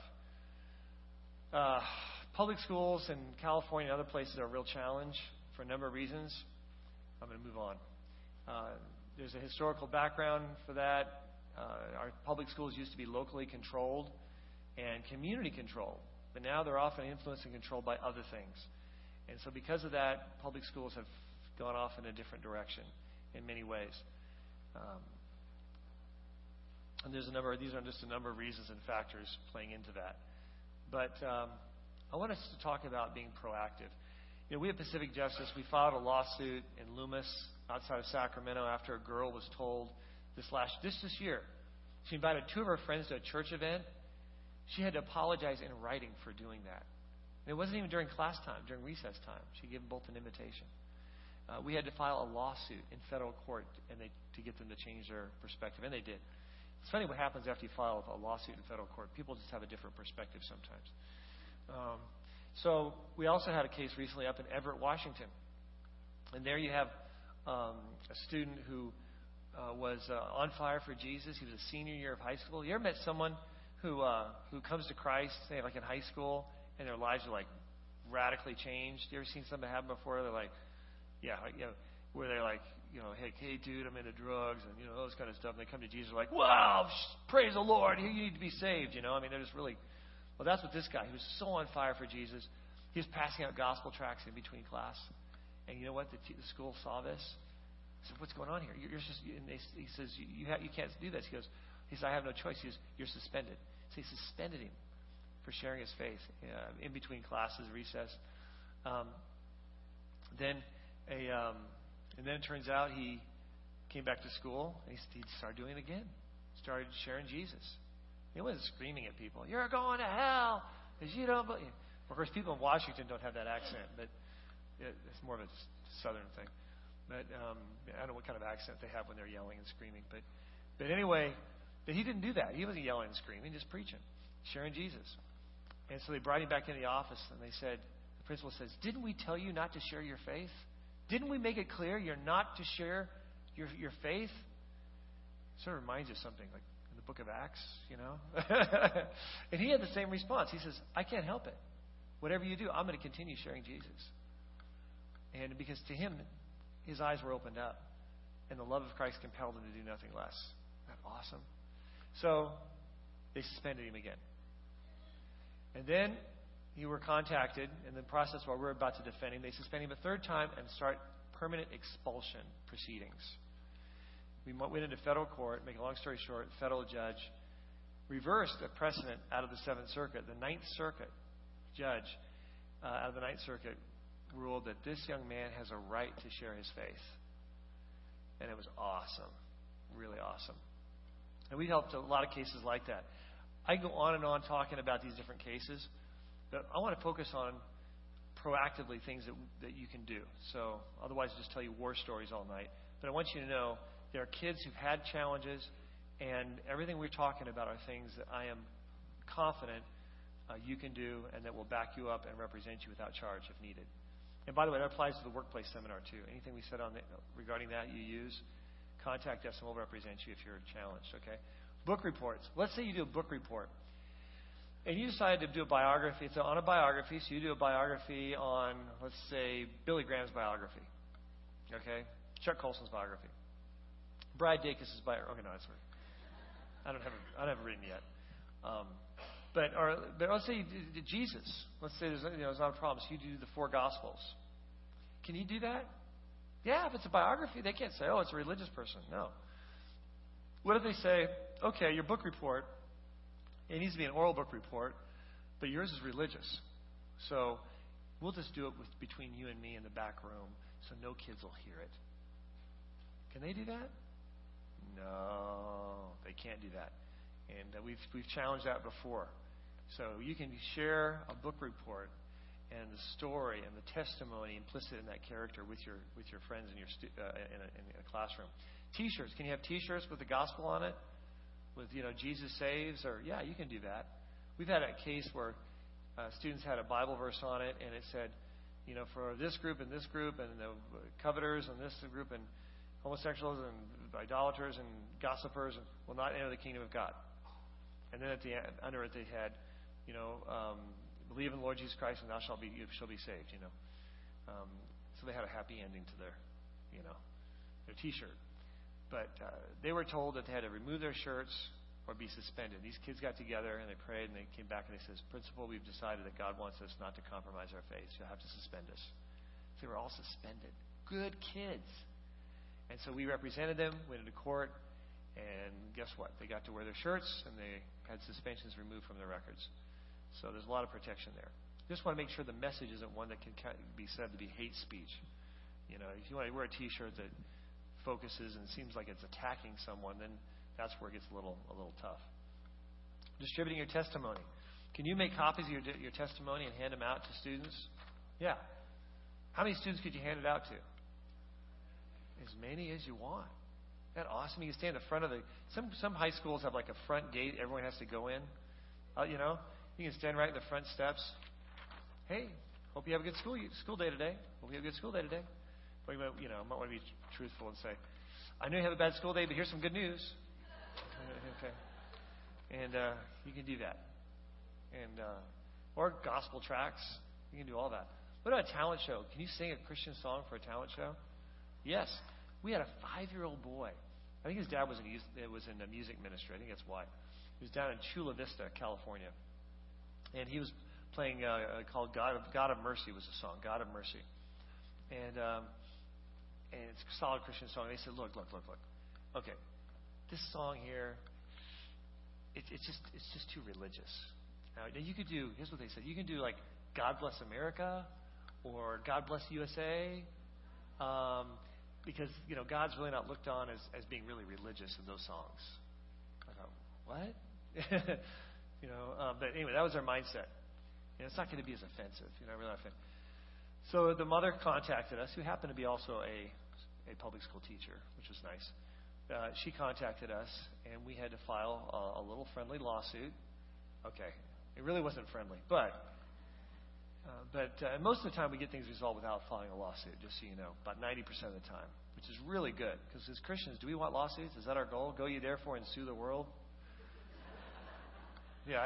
Public schools in California and other places are a real challenge for a number of reasons. I'm going to move on. There's a historical background for that. Our public schools used to be locally controlled and community controlled, but now they're often influenced and controlled by other things. And so because of that, public schools have gone off in a different direction in many ways. And these are just a number of reasons and factors playing into that. But I want us to talk about being proactive. We at Pacific Justice, we filed a lawsuit in Loomis, outside of Sacramento, after a girl was told this year. She invited 2 of her friends to a church event. She had to apologize in writing for doing that. And it wasn't even during class time, during recess time. She gave them both an invitation. We had to file a lawsuit in federal court to get them to change their perspective, and they did. It's funny what happens after you file a lawsuit in federal court. People just have a different perspective sometimes. So we also had a case recently up in Everett, Washington. And there you have a student who was on fire for Jesus. He was a senior year of high school. You ever met someone who comes to Christ, say like in high school, and their lives are like radically changed? You ever seen something happen before? They're like, where they're like, hey, dude, I'm into drugs and, those kind of stuff. And they come to Jesus like, wow, praise the Lord. You need to be saved, they're just really, well, that's what this guy, he was so on fire for Jesus. He was passing out gospel tracts in between class. And you know what? The school saw this. He said, what's going on here? He says, you can't do this. He says, I have no choice. He says, you're suspended. So he suspended him for sharing his faith in between classes, recess. Then it turns out he came back to school and he started doing it again. Started sharing Jesus. He wasn't screaming at people, you're going to hell because you don't believe. Of course, people in Washington don't have that accent, but it's more of a southern thing. But I don't know what kind of accent they have when they're yelling and screaming. But anyway, but he didn't do that. He wasn't yelling and screaming, just preaching, sharing Jesus. And so they brought him back into the office and they said, the principal says, didn't we tell you not to share your faith? Didn't we make it clear you're not to share your faith? It sort of reminds you of something like in the book of Acts, And he had the same response. He says, I can't help it. Whatever you do, I'm going to continue sharing Jesus. And because to him, his eyes were opened up. And the love of Christ compelled him to do nothing less. Isn't that awesome? So they suspended him again. And then you were contacted in the process while we're about to defend him. They suspend him a 3rd time and start permanent expulsion proceedings. We went into federal court. Make a long story short, federal judge reversed a precedent out of the 7th Circuit. The 9th Circuit judge out of the 9th Circuit ruled that this young man has a right to share his faith. And it was awesome. Really awesome. And we helped a lot of cases like that. I go on and on talking about these different cases, but I want to focus on proactively things that you can do. So otherwise I'll just tell you war stories all night. But I want you to know there are kids who've had challenges, and everything we're talking about are things that I am confident you can do and that will back you up and represent you without charge if needed. And by the way, that applies to the workplace seminar too. Anything we said regarding that you use, contact us and we'll represent you if you're challenged, okay? Book reports. Let's say you do a book report. And you decide to do a biography. It's on a biography, so you do a biography on, let's say, Billy Graham's biography. Okay? Chuck Colson's biography. Brad Dacus' biography. Okay, no, that's right. I don't have it written yet. But let's say you do Jesus. Let's say there's not a problem. So you do the 4 Gospels. Can you do that? Yeah, if it's a biography, they can't say, oh, it's a religious person. No. What if they say, okay, your book report, it needs to be an oral book report, but yours is religious. So we'll just do it between you and me in the back room so no kids will hear it. Can they do that? No, they can't do that. And we've challenged that before. So you can share a book report and the story and the testimony implicit in that character with your friends in a classroom. T-shirts. Can you have T-shirts with the gospel on it? With Jesus saves, or yeah, you can do that. We've had a case where students had a Bible verse on it, and it said, for this group and the coveters and this group and homosexuals and idolaters and gossipers will not enter the kingdom of God. And then at the end, under it, they had, believe in the Lord Jesus Christ and you shall be saved. So they had a happy ending to their T-shirt. But they were told that they had to remove their shirts or be suspended. These kids got together and they prayed and they came back and they said, Principal, we've decided that God wants us not to compromise our faith. You'll have to suspend us. So they were all suspended. Good kids. And so we represented them, went into court, and guess what? They got to wear their shirts, and they had suspensions removed from their records. So there's a lot of protection there. Just want to make sure the message isn't one that can be said to be hate speech. You know, if you want to wear a T-shirt that focuses and seems like it's attacking someone, then that's where it gets a little tough. Distributing your testimony. Can you make copies of your testimony and hand them out to students? Yeah. How many students could you hand it out to? As many as you want. Isn't that awesome? You can stand in front of some high schools have like a front gate everyone has to go in. You know, you can stand right in the front steps. Hey, hope you have a good school day today. Hope you have a good school day today. But you know, might want to be truthful and say, I know you have a bad school day, but here's some good news. Okay. And you can do that. And or gospel tracts. You can do all that. What about a talent show? Can you sing a Christian song for a talent show? Yes. We had a 5-year-old boy. I think his dad was in a music ministry. I think that's why. He was down in Chula Vista, California. And he was playing called God of Mercy was the song, God of Mercy. And it's a solid Christian song. They said, look. Okay, this song here, it's just too religious. Now you could do, here's what they said. You can do like God Bless America or God Bless USA. Because, you know, God's really not looked on as being really religious in those songs. I thought, what? You know, but anyway, that was our mindset. And it's not going to be as offensive. You know, really not offensive. So the mother contacted us, who happened to be also a public school teacher, which was nice. She contacted us, and we had to file a little friendly lawsuit. Okay, it really wasn't friendly, but most of the time we get things resolved without filing a lawsuit, just so you know, about 90% of the time, which is really good. Because as Christians, do we want lawsuits? Is that our goal? Go ye therefore and sue the world? Yeah,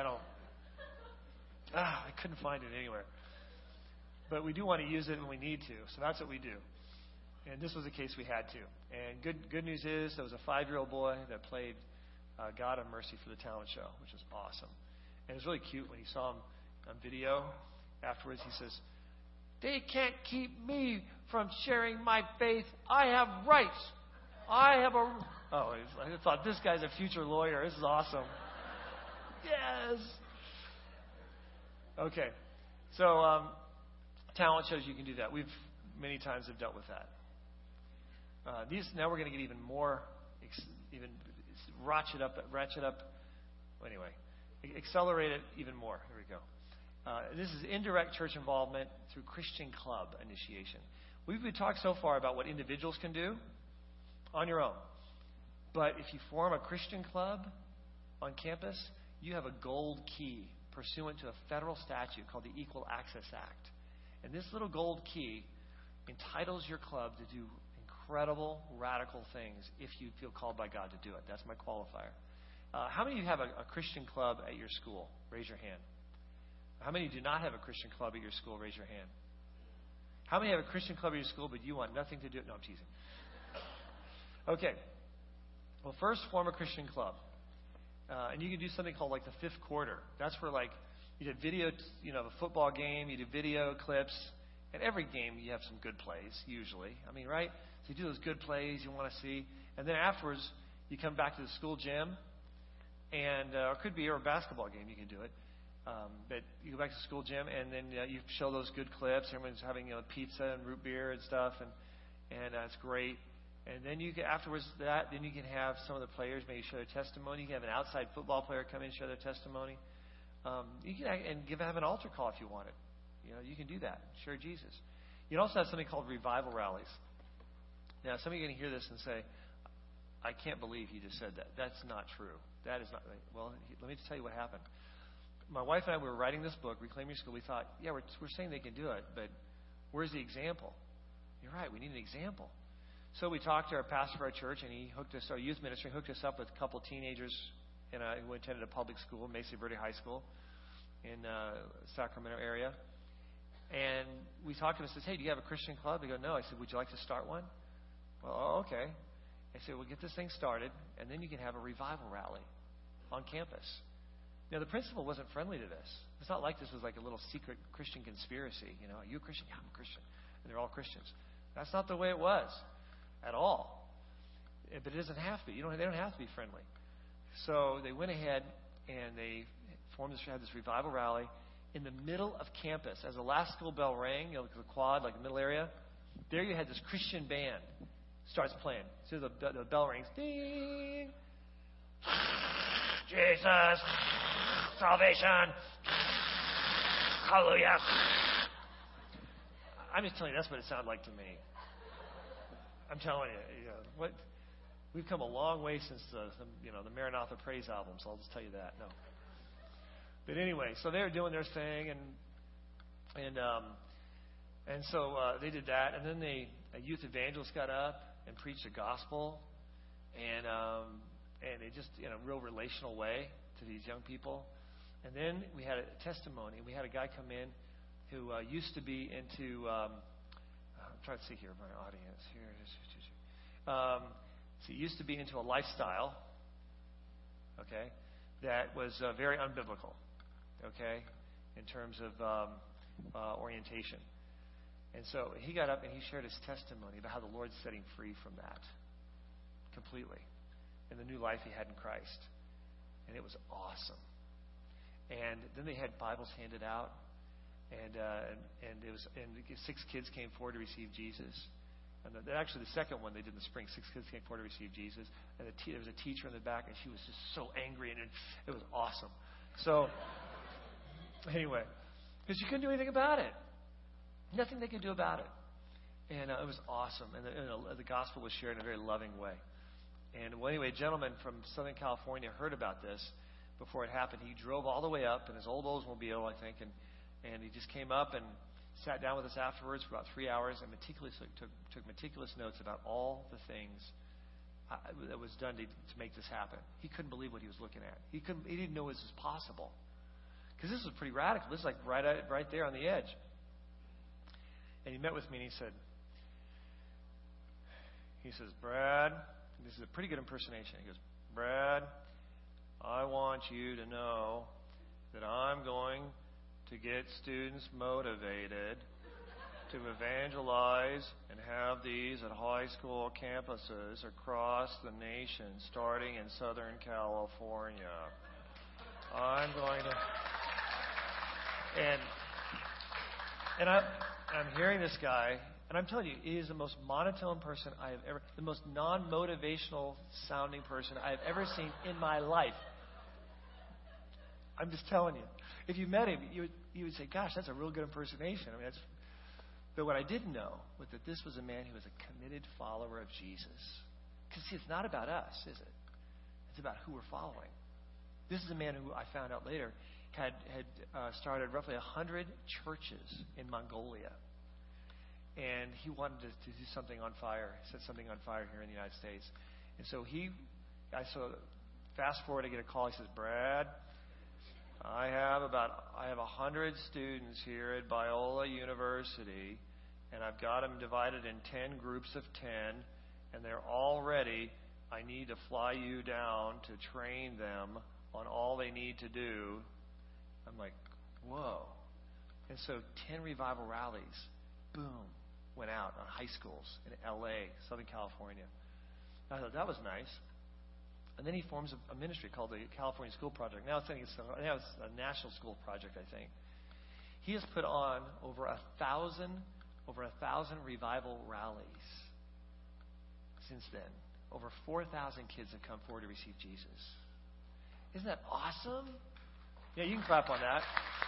I couldn't find it anywhere. But we do want to use it when we need to, so that's what we do. And this was a case we had to. And good news is there was a 5-year-old boy that played God of Mercy for the talent show, which was awesome. And it was really cute when he saw him on video. Afterwards, he says, they can't keep me from sharing my faith. I have rights. I thought, this guy's a future lawyer. This is awesome. Yes. Okay. So, talent shows, you can do that. We've many times have dealt with that. Now we're going to get even more, even ratchet up. Anyway, accelerate it even more. Here we go. This is indirect church involvement through Christian club initiation. We've been talking so far about what individuals can do on your own. But if you form a Christian club on campus, you have a gold key pursuant to a federal statute called the Equal Access Act. And this little gold key entitles your club to do incredible, radical things if you feel called by God to do it. That's my qualifier. How many of you have a Christian club at your school? Raise your hand. How many do not have a Christian club at your school? Raise your hand. How many have a Christian club at your school, but you want nothing to do it? No, I'm teasing. Okay. Well, first, form a Christian club. And you can do something called like the fifth quarter. That's where like you did video, a football game, you do video clips. At every game, you have some good plays, usually. I mean, right? So you do those good plays you want to see. And then afterwards, you come back to the school gym. And or it could be a basketball game, you can do it. But you go back to the school gym, and then you show those good clips. Everyone's having pizza and root beer and stuff, and it's great. And then afterwards then you can have some of the players maybe share their testimony. You can have an outside football player come in and share their testimony. You can have an altar call if you want it. You can do that. Share Jesus. You can also have something called revival rallies. Now, some of you are going to hear this and say, I can't believe you just said that. That's not true. That is not right. Well, let me just tell you what happened. My wife and I were writing this book, Reclaim Your School. We thought, yeah, we're saying they can do it, but where's the example? You're right. We need an example. So we talked to our pastor of our church, and he hooked us, our youth ministry, hooked us up with a couple of teenagers who attended a public school, Mesa Verde High School, in Sacramento area. And we talked to them and said, hey, do you have a Christian club? They go, no. I said, would you like to start one? Well, okay. I said, we'll get this thing started, and then you can have a revival rally on campus. Now, the principal wasn't friendly to this. It's not like this was like a little secret Christian conspiracy. Are you a Christian? Yeah, I'm a Christian. And they're all Christians. That's not the way it was at all. but it doesn't have to be. They don't have to be friendly. So they went ahead and they had this revival rally in the middle of campus. As the last school bell rang, the quad, like the middle area, there you had this Christian band starts playing. So the bell rings, ding, Jesus, salvation, hallelujah. I'm just telling you, that's what it sounded like to me. I'm telling you, we've come a long way since the Maranatha Praise album, so I'll just tell you that. No. But anyway, so they were doing their thing, and so they did that, and then a youth evangelist got up and preached the gospel, and it just in a real relational way to these young people. And then we had a testimony. We had a guy come in who used to be into. I'm trying to see here my audience here. So he used to be into a lifestyle, okay, that was very unbiblical, okay, in terms of orientation. And so he got up and he shared his testimony about how the Lord's set him free from that completely and the new life he had in Christ. And it was awesome. And then they had Bibles handed out, and 6 kids came forward to receive Jesus. And actually, the second one they did in the spring, 6 kids came forward to receive Jesus. And there was a teacher in the back, and she was just so angry, and it was awesome. So anyway, because you couldn't do anything about it. Nothing they could do about it. And it was awesome. And the gospel was shared in a very loving way. And well, anyway, a gentleman from Southern California heard about this before it happened. He drove all the way up in his old Oldsmobile, I think, and he just came up and sat down with us afterwards for about 3 hours and took meticulous notes about all the things that was done to make this happen. He couldn't believe what he was looking at. He didn't know this was possible. Because this was pretty radical. This is like right there on the edge. And he met with me and he says, Brad, this is a pretty good impersonation. He goes, Brad, I want you to know that I'm going to get students motivated to evangelize and have these at high school campuses across the nation, starting in Southern California. I'm going to... And I'm hearing this guy, and I'm telling you, he is the most monotone person I have ever, the most non-motivational sounding person I have ever seen in my life. I'm just telling you. If you met him, you would say, gosh, that's a real good impersonation. But what I didn't know was that this was a man who was a committed follower of Jesus. Because, see, it's not about us, is it? It's about who we're following. This is a man who I found out later had started roughly 100 churches in Mongolia. And he wanted to do something on fire, set something on fire here in the United States. And so fast forward, I get a call. He says, Brad, I have 100 students here at Biola University, and I've got them divided in 10 groups of 10, and they're all ready. I need to fly you down to train them on all they need to do. I'm like, whoa. And so 10 revival rallies, boom, went out on high schools in L.A., Southern California. I thought that was nice. And then he forms a ministry called the California School Project. Now it's a national school project, I think. He has put on over 1,000 revival rallies since then. Over 4,000 kids have come forward to receive Jesus. Isn't that awesome? Yeah, you can clap on that.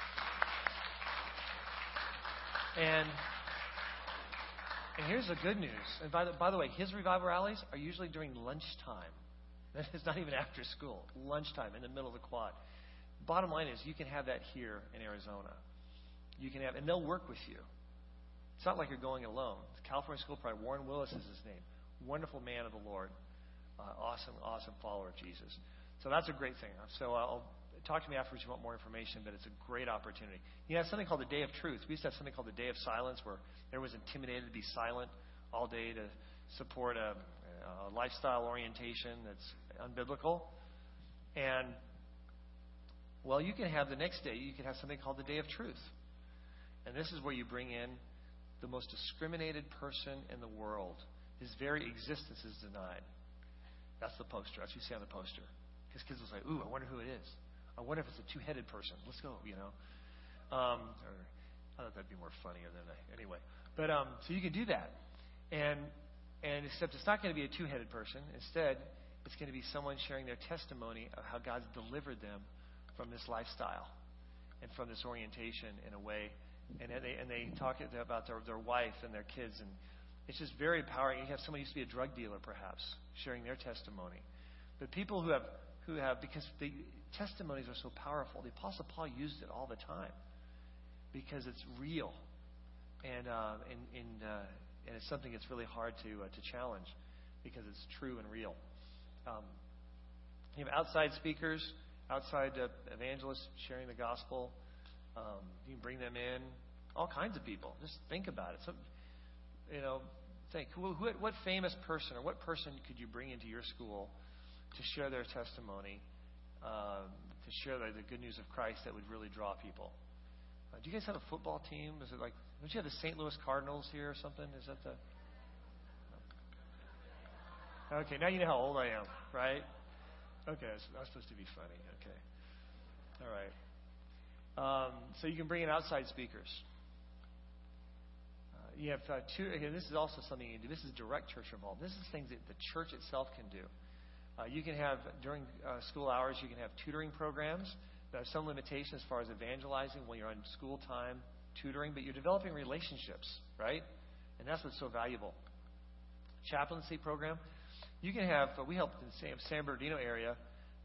And here's the good news. And by the way, his revival rallies are usually during lunchtime. It's not even after school. Lunchtime in the middle of the quad. Bottom line is you can have that here in Arizona. And they'll work with you. It's not like you're going alone. The California School Project, Warren Willis is his name. Wonderful man of the Lord. Awesome follower of Jesus. So that's a great thing. So I'll talk to me afterwards if you want more information, but it's a great opportunity. You have something called the Day of Truth. We used to have something called the Day of Silence where everyone was intimidated to be silent all day to support a lifestyle orientation that's unbiblical. And, well, you can have the next day, you can have something called the Day of Truth. And this is where you bring in the most discriminated person in the world. His very existence is denied. That's the poster. That's what you see on the poster. His kids will say, ooh, I wonder who it is. I wonder if it's a two-headed person. Let's go, Or I thought that'd be more funnier than anyway. But so you can do that. And except it's not going to be a two-headed person. Instead, it's going to be someone sharing their testimony of how God's delivered them from this lifestyle and from this orientation in a way. And they talk about their wife and their kids. And it's just very empowering. You have someone who used to be a drug dealer, perhaps, sharing their testimony. But people who have because the testimonies are so powerful. The Apostle Paul used it all the time because it's real, and it's something that's really hard to challenge because it's true and real. You have outside speakers, outside evangelists sharing the gospel. You can bring them in, all kinds of people. Just think about it. Think what famous person or what person could you bring into your school to share their testimony, to share the good news of Christ that would really draw people? Do you guys have a football team? Is it like, don't you have the St. Louis Cardinals here or something? Is that the... Okay, now you know how old I am, right? Okay, that's supposed to be funny. Okay. All right. So you can bring in outside speakers. You have two. Again, this is also something you can do. This is direct church involvement. This is things that the church itself can do. You can have, during school hours, you can have tutoring programs. There are some limitations as far as evangelizing when you're on school time, tutoring, but you're developing relationships, right? And that's what's so valuable. Chaplaincy program. You can have, we helped in the San Bernardino area,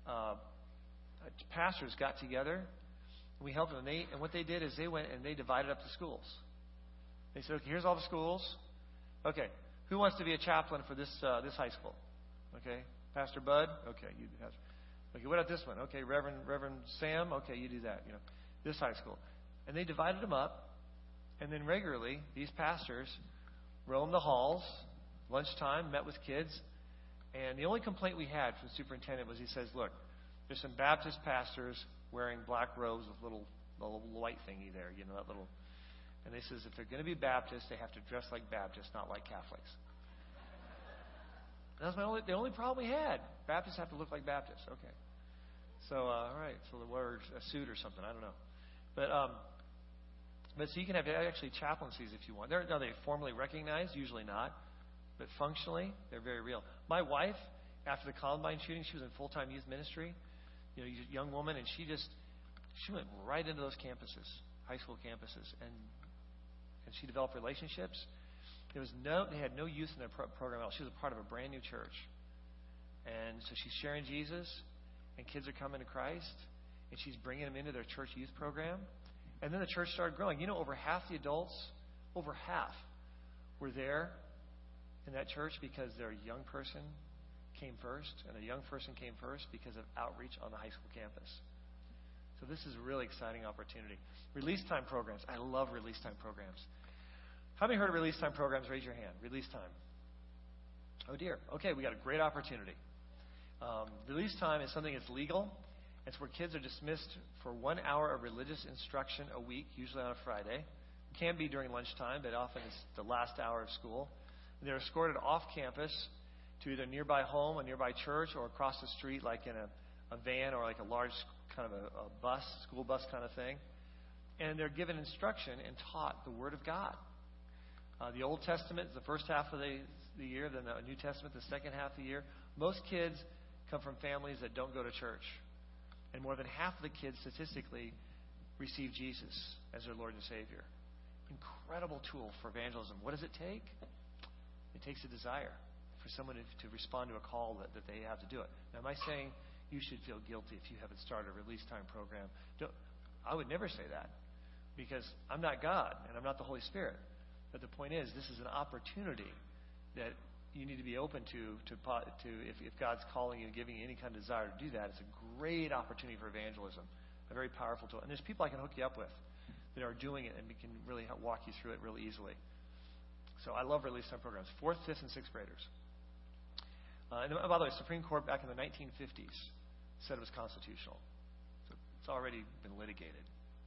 pastors got together, and we helped them. And what they did is they went and they divided up the schools. They said, okay, here's all the schools. Okay, who wants to be a chaplain for this high school? Okay, Pastor Bud? Okay, you have. Okay, what about this one? Okay, Reverend Sam? Okay, you do that. This high school. And they divided them up. And then regularly, these pastors roamed the halls, lunchtime, met with kids. And the only complaint we had from the superintendent was he says, look, there's some Baptist pastors wearing black robes with little white thingy there, that little. And they says if they're going to be Baptist, they have to dress like Baptists, not like Catholics. That's the only problem we had. Baptists have to look like Baptists. Okay. So, all right. So they wear a suit or something. I don't know. But so you can have actually chaplaincies if you want. Are they formally recognized? Usually not. But functionally, they're very real. My wife, after the Columbine shooting, she was in full-time youth ministry. Young woman, and she went right into those campuses, high school campuses, and she developed relationships. They had no youth in their program at all. She was a part of a brand new church. And so she's sharing Jesus, and kids are coming to Christ, and she's bringing them into their church youth program. And then the church started growing. Over half the adults, over half, were there in that church because their young person came first, and a young person came first because of outreach on the high school campus. So this is a really exciting opportunity. Release time programs. I love release time programs. How many heard of release time programs? Raise your hand. Release time. Oh, dear. Okay, we got a great opportunity. Release time is something that's legal. It's where kids are dismissed for 1 hour of religious instruction a week, usually on a Friday. It can be during lunchtime, but often it's the last hour of school. They're escorted off campus to either a nearby home, a nearby church, or across the street like in a van or like a large kind of a bus, school bus kind of thing. And they're given instruction and taught the Word of God. The Old Testament is the first half of the year, then the New Testament the second half of the year. Most kids come from families that don't go to church. And more than half of the kids statistically receive Jesus as their Lord and Savior. Incredible tool for evangelism. What does it take? It takes a desire for someone to respond to a call that they have to do it. Now, am I saying you should feel guilty if you haven't started a release time program? I would never say that because I'm not God and I'm not the Holy Spirit. But the point is, this is an opportunity that you need to be open to if God's calling you and giving you any kind of desire to do that. It's a great opportunity for evangelism, a very powerful tool. And there's people I can hook you up with that are doing it, and we can really walk you through it really easily. So I love release time programs. 4th, 5th, and 6th graders. And by the way, the Supreme Court back in the 1950s said it was constitutional. So it's already been litigated.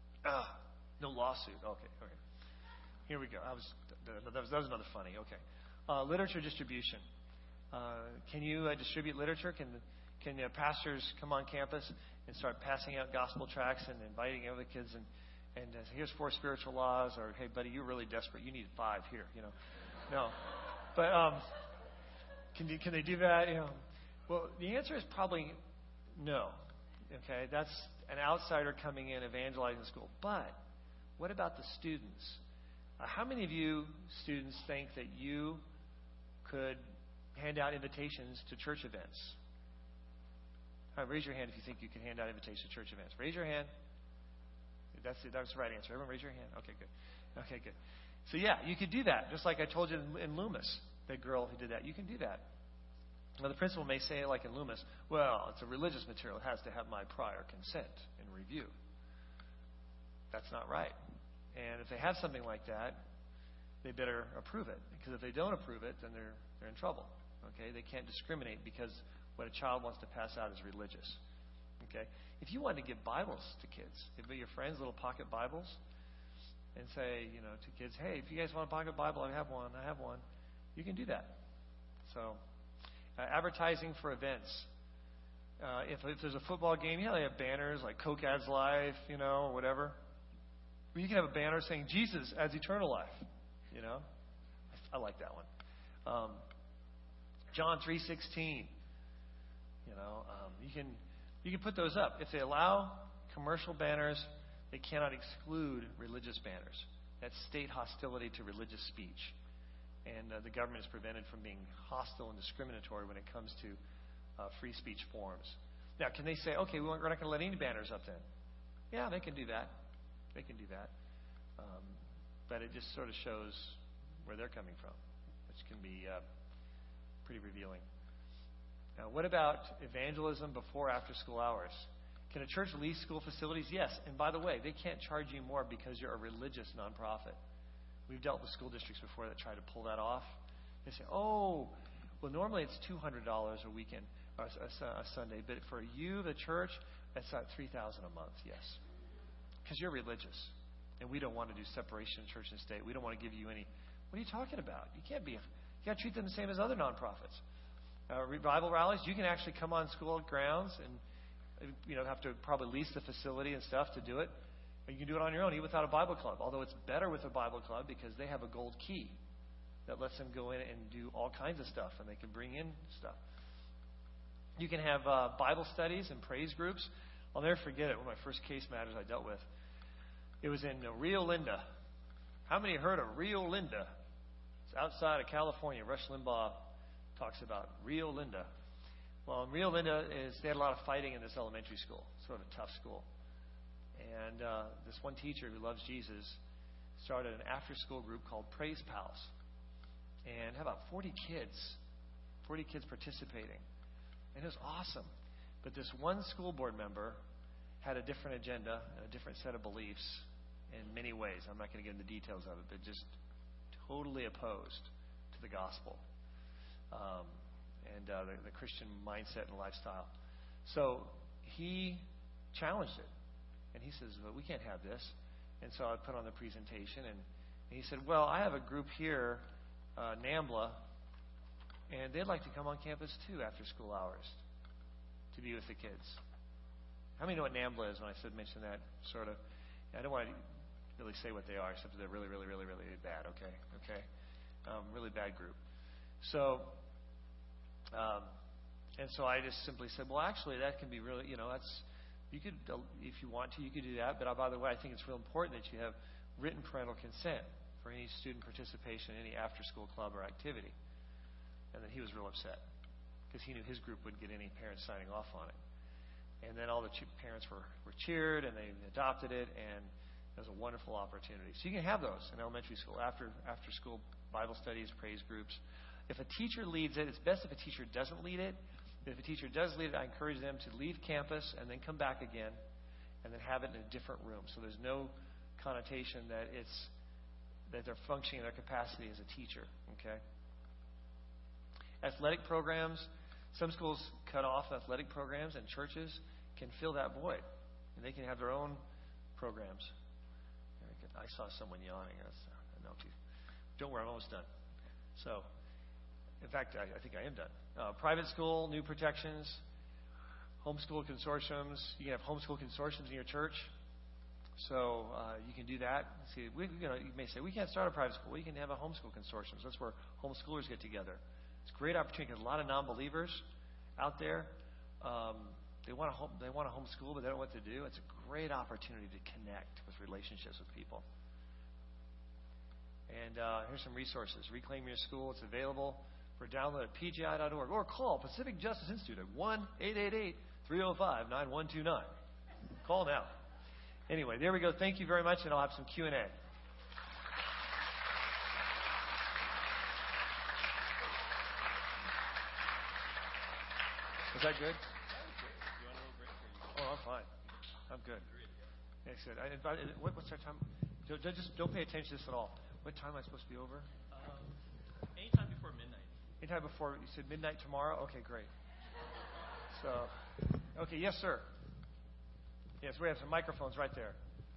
No lawsuit. Okay. Here we go. That was another funny. Okay. Literature distribution. Can you distribute literature? Can pastors come on campus and start passing out gospel tracts and inviting other kids and here's 4 spiritual laws, or hey buddy, you're really desperate, you need 5 here, No, but can they do that? Well, the answer is probably no. Okay, that's an outsider coming in evangelizing school. But what about the students? How many of you students think that you could hand out invitations to church events? Raise your hand if you think you can hand out invitations to church events. Raise your hand. That's the right answer. Everyone raise your hand. Okay, good. So yeah, you could do that. Just like I told you in Loomis, that girl who did that. You can do that. Now, the principal may say, like in Loomis, well, it's a religious material. It has to have my prior consent and review. That's not right. And if they have something like that, they better approve it. Because if they don't approve it, then they're in trouble. Okay? They can't discriminate because what a child wants to pass out is religious. Okay? If you want to give Bibles to kids, give your friends little pocket Bibles, and say, to kids, hey, if you guys want a pocket Bible, I have one. You can do that. So, advertising for events. If there's a football game, they have banners like Coke adds life, or whatever. Well, you can have a banner saying Jesus adds eternal life. I like that one. John 3:16. You can put those up. If they allow commercial banners, they cannot exclude religious banners. That's state hostility to religious speech. And the government is prevented from being hostile and discriminatory when it comes to free speech forms. Now, can they say, okay, we're not going to let any banners up then? Yeah, they can do that. But it just sort of shows where they're coming from, which can be pretty revealing. Now, what about evangelism before after-school hours? Can a church lease school facilities? Yes. And by the way, they can't charge you more because you're a religious nonprofit. We've dealt with school districts before that try to pull that off. They say, well, normally it's $200 a weekend, or a Sunday, but for you, the church, that's like $3,000 a month, yes. Because you're religious, and we don't want to do separation of church and state. We don't want to give you any. What are you talking about? You got to treat them the same as other nonprofits. Revival rallies, you can actually come on school grounds and have to probably lease the facility and stuff to do it. Or you can do it on your own, even without a Bible club. Although it's better with a Bible club because they have a gold key that lets them go in and do all kinds of stuff, and they can bring in stuff. You can have Bible studies and praise groups. I'll never forget it. One of my first case matters I dealt with. It was in Rio Linda. How many heard of Rio Linda? It's outside of California. Rush Limbaugh talks about Rio Linda. Well, in Rio Linda, they had a lot of fighting in this elementary school, sort of a tough school. And this one teacher who loves Jesus started an after-school group called Praise Pals. And had about 40 kids participating. And it was awesome. But this one school board member had a different agenda and a different set of beliefs in many ways. I'm not going to get into the details of it, but just totally opposed to the gospel and the Christian mindset and lifestyle. So he challenged it. And he says, well, we can't have this. And so I put on the presentation, and he said, well, I have a group here, NAMBLA, and they'd like to come on campus too after school hours to be with the kids. How many know what NAMBLA is when I mention that sort of? I don't want to really say what they are, except they're really, really, really, really bad, okay? Really bad group. So, and so I just simply said, well, actually, that can be really, that's, you could, if you want to, you could do that. But by the way, I think it's real important that you have written parental consent for any student participation in any after-school club or activity. And then he was real upset because he knew his group wouldn't get any parents signing off on it. And then all the parents were cheered, and they adopted it, and it was a wonderful opportunity. So you can have those in elementary school, after-school Bible studies, praise groups. If a teacher leads it, it's best if a teacher doesn't lead it. If a teacher does lead it, I encourage them to leave campus and then come back again and then have it in a different room. So there's no connotation that they're functioning in their capacity as a teacher. Okay. Athletic programs. Some schools cut off athletic programs, and churches can fill that void. And they can have their own programs. I saw someone yawning. Don't worry, I'm almost done. So, in fact, I think I am done. Private school, new protections. Homeschool consortiums. You can have homeschool consortiums in your church. So you can do that. See, you may say, we can't start a private school. We can have a homeschool consortium. So that's where homeschoolers get together. It's a great opportunity because a lot of non-believers out there, they want to homeschool, but they don't know what to do. It's a great opportunity to connect with relationships with people. And here's some resources. Reclaim Your School. It's available for download at pgi.org or call Pacific Justice Institute at 1-888-305-9129. Call now. Anyway, there we go. Thank you very much, and I'll have some Q&A. Was that good? Oh, I'm fine. I'm good. Excellent. What's our time? Just don't pay attention to this at all. What time am I supposed to be over? Anytime before midnight. Anytime before, you said midnight tomorrow? Okay, great. So, okay, yes, sir. Yes, we have some microphones right there.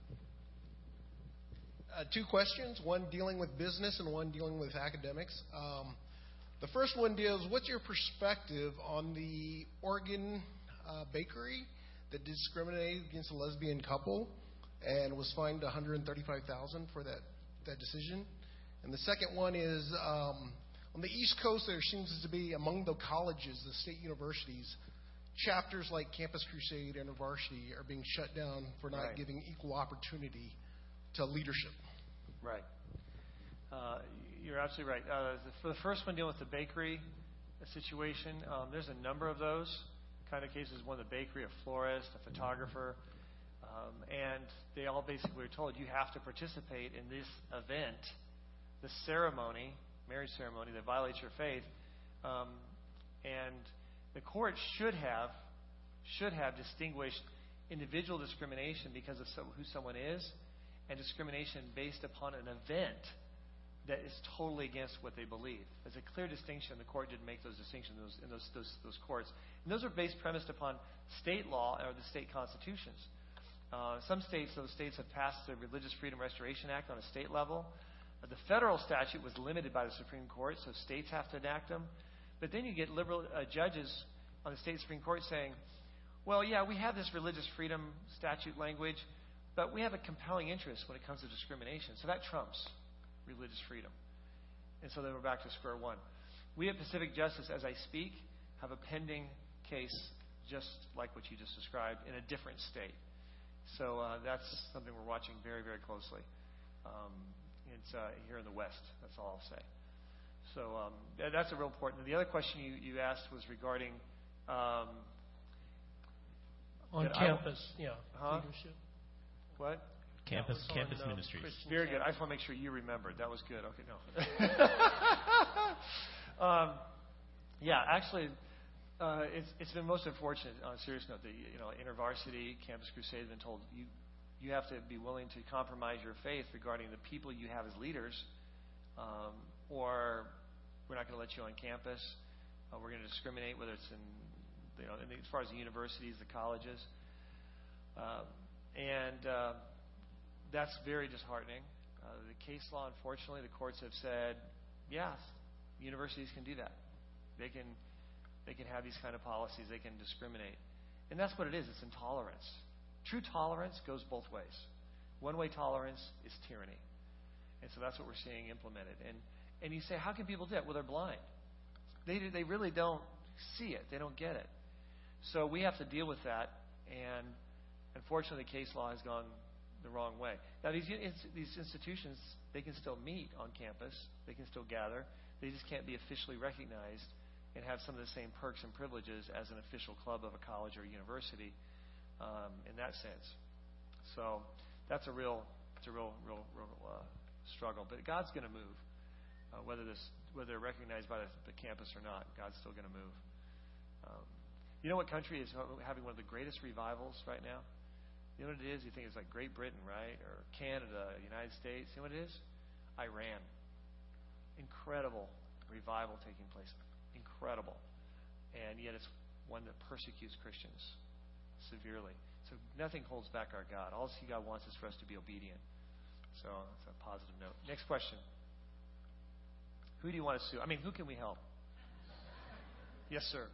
Two questions, one dealing with business and one dealing with academics. The first one deals, what's your perspective on the Oregon bakery that discriminated against a lesbian couple and was fined $135,000 for that decision? And the second one is, on the East Coast, there seems to be, among the colleges, the state universities, chapters like Campus Crusade and InterVarsity are being shut down for not giving equal opportunity to leadership. Right. You're absolutely right. For the first one, dealing with the bakery situation, there's a number of those kind of cases. One, the bakery, a florist, a photographer, and they all basically were told you have to participate in this event, the ceremony, marriage ceremony that violates your faith, and the court should have distinguished individual discrimination because of who someone is, and discrimination based upon an event that is totally against what they believe. There's a clear distinction. The court didn't make those distinctions in those courts, and those are premised upon state law or the state constitutions. Those states have passed the Religious Freedom Restoration Act on a state level. The federal statute was limited by the Supreme Court, so states have to enact them. But then you get liberal judges on the state Supreme Court saying, well, yeah, we have this religious freedom statute language, but we have a compelling interest when it comes to discrimination. So that trumps religious freedom. And so then we're back to square one. We at Pacific Justice, as I speak, have a pending case just like what you just described in a different state. So that's something we're watching very, very closely. It's here in the West. That's all I'll say. So that's a real important. The other question you asked was regarding on campus, leadership. What? Campus ministries. Very good. I just want to make sure you remembered. That was good. Okay, no. Actually, it's been most unfortunate. On a serious note, that InterVarsity, Campus Crusade have been told you have to be willing to compromise your faith regarding the people you have as leaders, or we're not going to let you on campus. We're going to discriminate, whether it's in as far as the universities, the colleges, and that's very disheartening. The case law, unfortunately, the courts have said, yes, universities can do that. They can have these kind of policies. They can discriminate, and that's what it is. It's intolerance. True tolerance goes both ways. One-way tolerance is tyranny, and so that's what we're seeing implemented. And you say, how can people do that? Well, they're blind. They really don't see it. They don't get it. So we have to deal with that, and unfortunately, the case law has gone the wrong way. Now, these institutions, they can still meet on campus. They can still gather. They just can't be officially recognized and have some of the same perks and privileges as an official club of a college or a university in that sense. So that's a real struggle. But God's going to move, whether they're recognized by the campus or not. God's still going to move. You know what country is having one of the greatest revivals right now? You know what it is? You think it's like Great Britain, right? Or Canada, United States. You know what it is? Iran. Incredible revival taking place. Incredible. And yet it's one that persecutes Christians severely. So nothing holds back our God. All God wants is for us to be obedient. So that's a positive note. Next question. Who do you want to sue? I mean, who can we help? Yes, sir.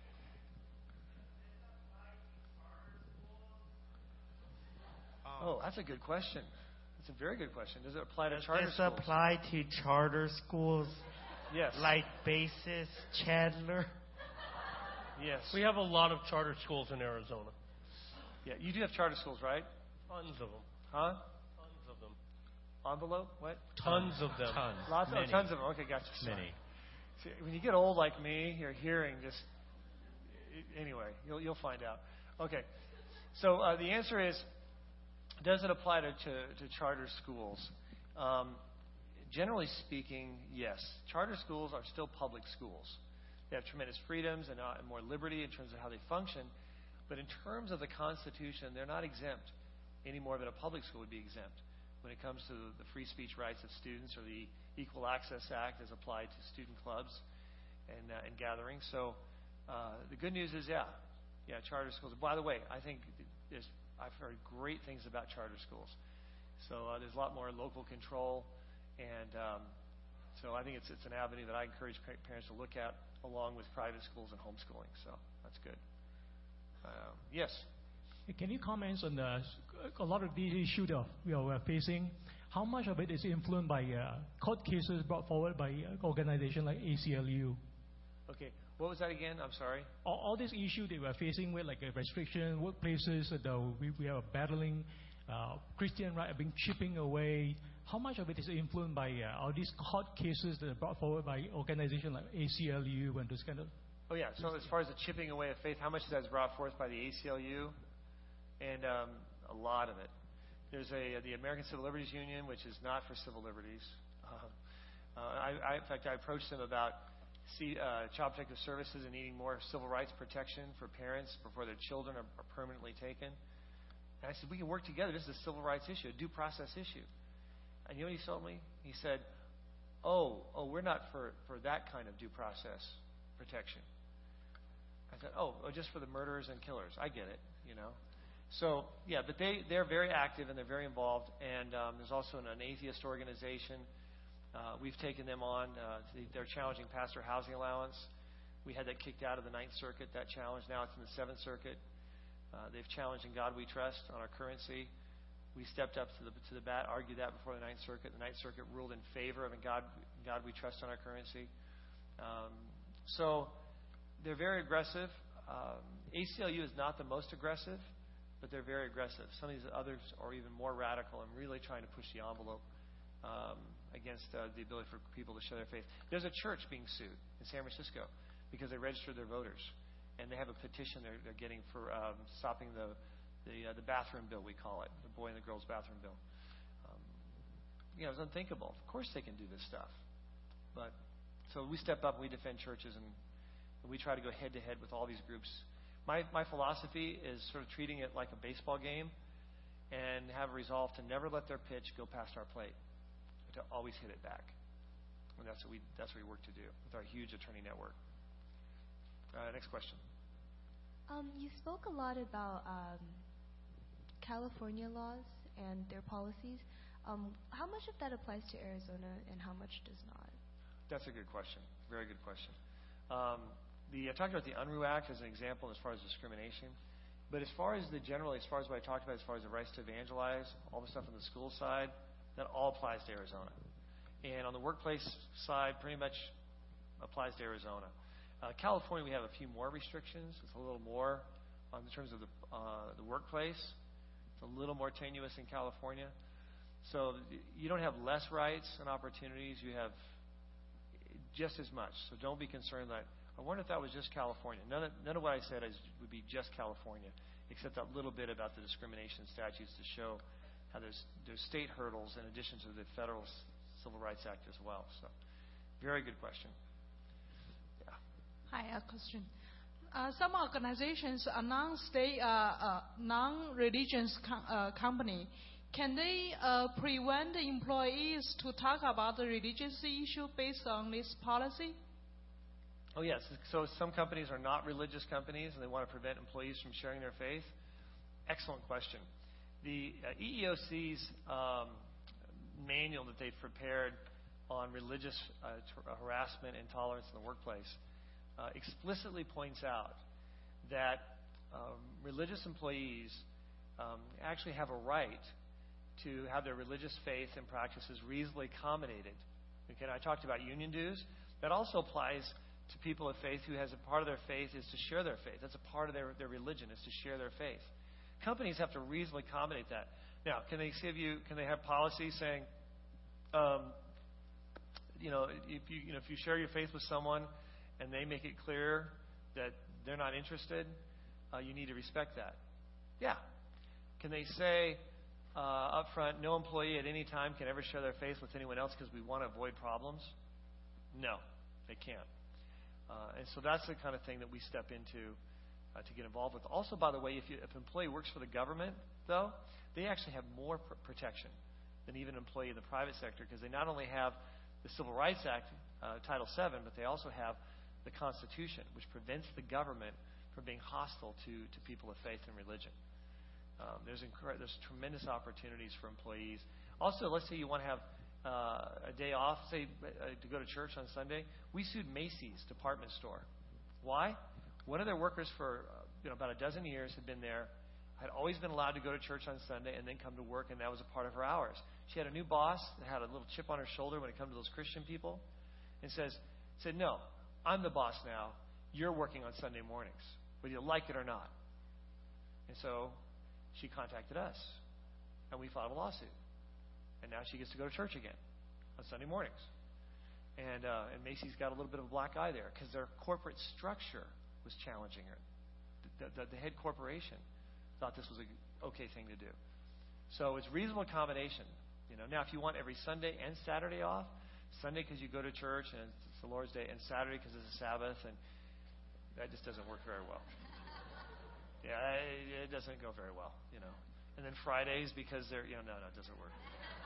Oh, that's a good question. That's a very good question. Does it apply to charter Does schools? it apply to charter schools? Yes. Like Basis, Chandler? Yes. We have a lot of charter schools in Arizona. Yeah, you do have charter schools, right? Tons of them. Huh? Tons of them. Envelope? What? Tons of them. Tons. Lots Many. of tons of them. Okay, gotcha. Sorry. Many. See, when you get old like me, your hearing just anyway, you'll find out. Okay. So the answer is, does it apply to charter schools? Generally speaking, yes. Charter schools are still public schools. They have tremendous freedoms and more liberty in terms of how they function. But in terms of the Constitution, they're not exempt any more than a public school would be exempt when it comes to the free speech rights of students or the Equal Access Act as applied to student clubs and gatherings. So the good news is, yeah, charter schools. By the way, I think I've heard great things about charter schools. So there's a lot more local control, and so I think it's an avenue that I encourage parents to look at along with private schools and homeschooling. So that's good. Yes. Can you comment on a lot of the issues that we are facing? How much of it is influenced by court cases brought forward by organizations like ACLU? Okay. What was that again? I'm sorry. All these issues that we are facing with, like restriction, workplaces that we are battling, Christian rights being chipping away. How much of it is influenced by all these court cases that are brought forward by organizations like ACLU and those kind of? Oh yeah. So as far as the chipping away of faith, how much of that is brought forth by the ACLU? And a lot of it. There's the American Civil Liberties Union, which is not for civil liberties. In fact, I approached them about Child Protective Services and needing more civil rights protection for parents before their children are permanently taken. And I said, we can work together. This is a civil rights issue, a due process issue. And you know what he told me? He said, oh, we're not for that kind of due process protection. I said, just for the murderers and killers. I get it, So, yeah, but they're very active and they're very involved. And there's also an atheist organization. We've taken them on. They're challenging pastor housing allowance. We had that kicked out of the Ninth Circuit, that challenge. Now it's in the Seventh Circuit. They've challenged In God We Trust on our currency. We stepped up to the bat, argued that before the Ninth Circuit. The Ninth Circuit ruled in favor of In God We Trust on our currency. So they're very aggressive. ACLU is not the most aggressive, but they're very aggressive. Some of these others are even more radical and really trying to push the envelope against the ability for people to show their faith. There's a church being sued in San Francisco because they registered their voters, and they have a petition they're getting for stopping the bathroom bill, we call it, the boy and the girl's bathroom bill. It's unthinkable. Of course they can do this stuff, but so we step up and we defend churches and we try to go head to head with all these groups. My philosophy is sort of treating it like a baseball game and have a resolve to never let their pitch go past our plate, to always hit it back. And that's what we work to do with our huge attorney network. Next question. You spoke a lot about California laws and their policies. How much of that applies to Arizona and how much does not? That's a good question. Very good question. I talked about the Unruh Act as an example as far as discrimination. But as far as what I talked about, as far as the rights to evangelize, all the stuff on the school side, that all applies to Arizona. And on the workplace side, pretty much applies to Arizona. California, we have a few more restrictions. It's a little more in terms of the workplace. It's a little more tenuous in California. So you don't have less rights and opportunities. You have just as much. So don't be concerned that, I wonder if that was just California. None of what I said would be just California, except that little bit about the discrimination statutes to show how there's state hurdles in addition to the federal Civil Rights Act as well. So, very good question. Yeah. Hi, a question. Some organizations are non-state, non-religious company. Can they prevent the employees to talk about the religious issue based on this policy? Oh, yes. So some companies are not religious companies, and they want to prevent employees from sharing their faith. Excellent question. The EEOC's manual that they've prepared on religious harassment and intolerance in the workplace explicitly points out that religious employees actually have a right to have their religious faith and practices reasonably accommodated. Okay, I talked about union dues. That also applies to people of faith who has a part of their faith is to share their faith. That's a part of their religion is to share their faith. Companies have to reasonably accommodate that. Now, can they have policies saying, if you share your faith with someone and they make it clear that they're not interested, you need to respect that. Yeah. Can they say up front, no employee at any time can ever share their faith with anyone else because we want to avoid problems? No, they can't. And so that's the kind of thing that we step into to get involved with. Also, by the way, if an employee works for the government, though, they actually have more protection than even an employee in the private sector because they not only have the Civil Rights Act, Title VII, but they also have the Constitution, which prevents the government from being hostile to people of faith and religion. There's tremendous opportunities for employees. Also, let's say you want to have a day off, say to go to church on Sunday. We sued Macy's department store. Why? One of their workers for about a dozen years had been there, had always been allowed to go to church on Sunday and then come to work, and that was a part of her hours. She had a new boss that had a little chip on her shoulder when it comes to those Christian people, and said, no, I'm the boss now. You're working on Sunday mornings, whether you like it or not. And so she contacted us, and we filed a lawsuit. And now she gets to go to church again on Sunday mornings. And Macy's got a little bit of a black eye there because their corporate structure was challenging her. The head corporation thought this was an okay thing to do. So it's reasonable accommodation. Now, if you want every Sunday and Saturday off, Sunday because you go to church and it's the Lord's Day, and Saturday because it's a Sabbath, and that just doesn't work very well. Yeah, it doesn't go very well, And then Fridays because they're, no, it doesn't work.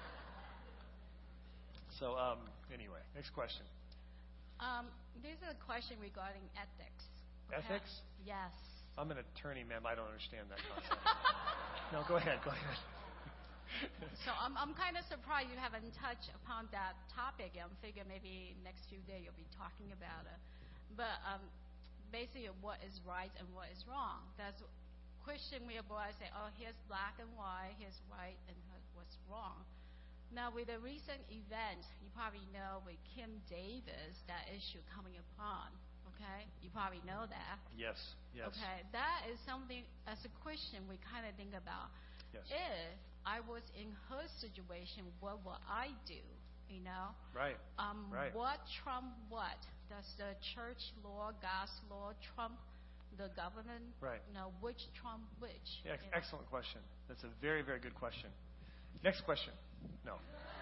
So, anyway, next question. This is a question regarding ethics. Okay? Ethics? Yes. I'm an attorney, ma'am. I don't understand that concept. No, go ahead. So I'm kind of surprised you haven't touched upon that topic. I'm figuring maybe next few days you'll be talking about it. But basically, what is right and what is wrong? That's Christian we avoid say, oh, here's black and white, here's right and what's wrong. Now, with a recent event, you probably know with Kim Davis, that issue coming upon, okay? You probably know that. Yes. Okay, that is something, as a Christian, we kind of think about. Yes. If I was in her situation, what would I do, Right. Right. What trump what? Does the church law, God's law, trump the government? Right. Which trump which? Yeah, excellent question. That's a very, very good question. Next question. No.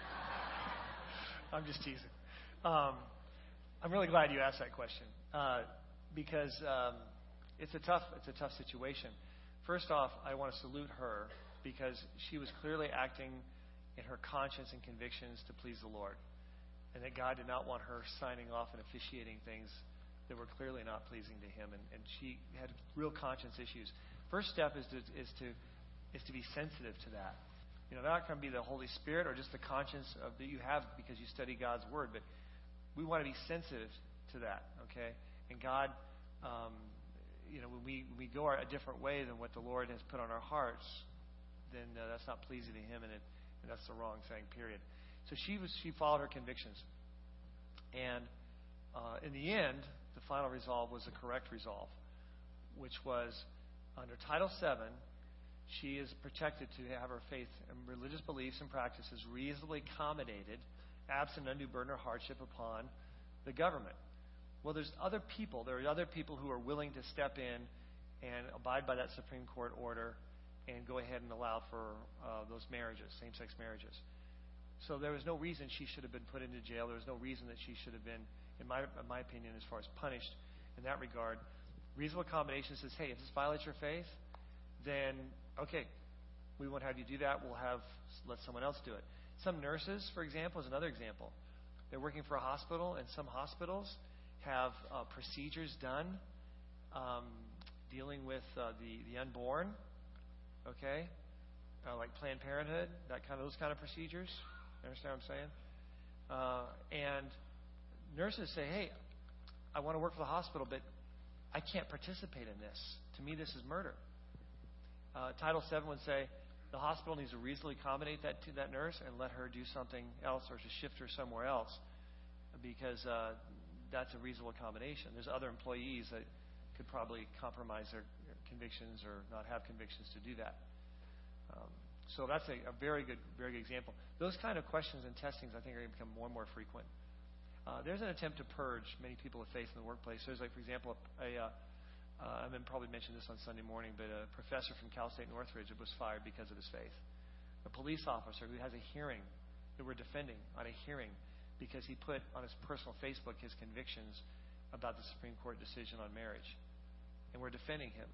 I'm just teasing. I'm really glad you asked that question because it's a tough situation. First off, I want to salute her because she was clearly acting in her conscience and convictions to please the Lord, and that God did not want her signing off and officiating things that were clearly not pleasing to Him, and she had real conscience issues. First step is to be sensitive to that. Not going to be the Holy Spirit or just the conscience that you have because you study God's Word, but we want to be sensitive to that, okay? And God, when we go a different way than what the Lord has put on our hearts, then that's not pleasing to Him, and that's the wrong thing, period. So she followed her convictions. And in the end, the final resolve was the correct resolve, which was under Title VII, she is protected to have her faith and religious beliefs and practices reasonably accommodated, absent undue burden or hardship upon the government. Well, there are other people who are willing to step in and abide by that Supreme Court order and go ahead and allow for those marriages, same-sex marriages. So there was no reason she should have been put into jail. There was no reason that she should have been, in my opinion, as far as punished in that regard. Reasonable accommodation says, hey, if this violates your faith, then, okay, we won't have you do that. We'll let someone else do it. Some nurses, for example, is another example. They're working for a hospital, and some hospitals have procedures done dealing with the unborn, okay, like Planned Parenthood, those kind of procedures. You understand what I'm saying? And nurses say, hey, I want to work for the hospital, but I can't participate in this. To me, this is murder. Title VII would say the hospital needs to reasonably accommodate that nurse and let her do something else or to shift her somewhere else because that's a reasonable accommodation. There's other employees that could probably compromise their convictions or not have convictions to do that. So that's a very good example. Those kind of questions and testings, I think, are going to become more and more frequent. There's an attempt to purge many people of faith in the workplace. There's, like, for example, I probably mentioned this on Sunday morning, but a professor from Cal State Northridge was fired because of his faith. A police officer who has a hearing that we're defending on a hearing because he put on his personal Facebook his convictions about the Supreme Court decision on marriage. And we're defending him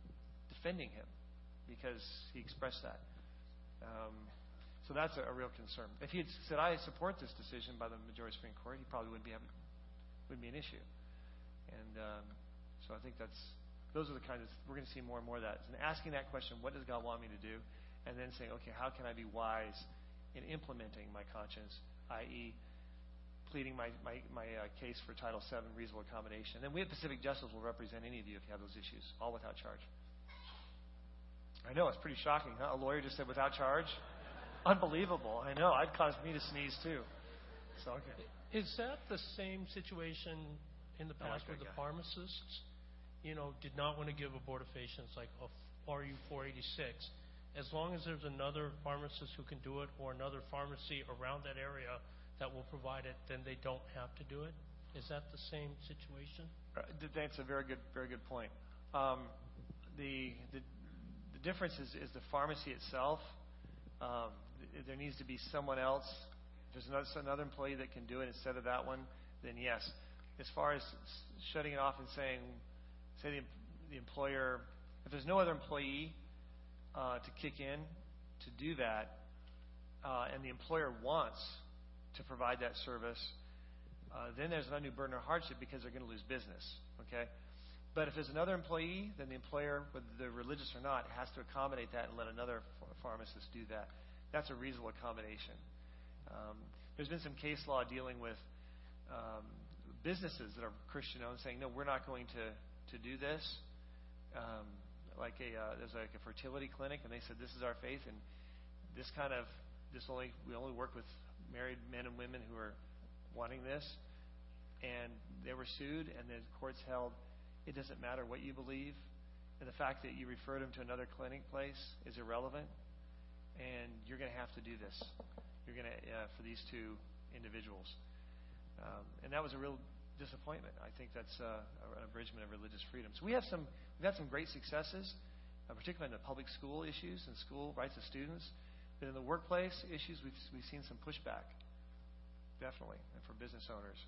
because he expressed that. So that's a real concern. If he had said, I support this decision by the majority Supreme Court, he probably wouldn't be an issue. And so I think those are the kinds of, we're going to see more and more of that. And asking that question, what does God want me to do? And then saying, okay, how can I be wise in implementing my conscience, i.e., pleading my case for Title VII reasonable accommodation. And then we at Pacific Justice will represent any of you if you have those issues, all without charge. I know, it's pretty shocking, huh? A lawyer just said without charge? Unbelievable. I know. It'd cause me to sneeze, too. So, okay. Is that the same situation in the past with the pharmacists? Did not want to give abortifacients like RU 486. As long as there's another pharmacist who can do it or another pharmacy around that area that will provide it, then they don't have to do it? Is that the same situation? That's a very good point. The difference is the pharmacy itself. There needs to be someone else. If there's another employee that can do it instead of that one, then yes. As far as shutting it off and saying, say the employer, if there's no other employee to kick in to do that, and the employer wants to provide that service, then there's an undue burden or hardship because they're going to lose business. Okay? But if there's another employee, then the employer, whether they're religious or not, has to accommodate that and let another pharmacist do that. That's a reasonable accommodation. There's been some case law dealing with businesses that are Christian-owned saying, no, we're not going to do this. There's like a fertility clinic, and they said, this is our faith, and we only work with married men and women who are wanting this. And they were sued, and the courts held it doesn't matter what you believe, and the fact that you referred them to another clinic place is irrelevant, and you're going to have to do this. You're going to for these two individuals, and that was a real disappointment. I think that's an abridgment of religious freedom. So we've had some great successes, particularly in the public school issues and school rights of students. But in the workplace issues, we've seen some pushback, definitely, and for business owners.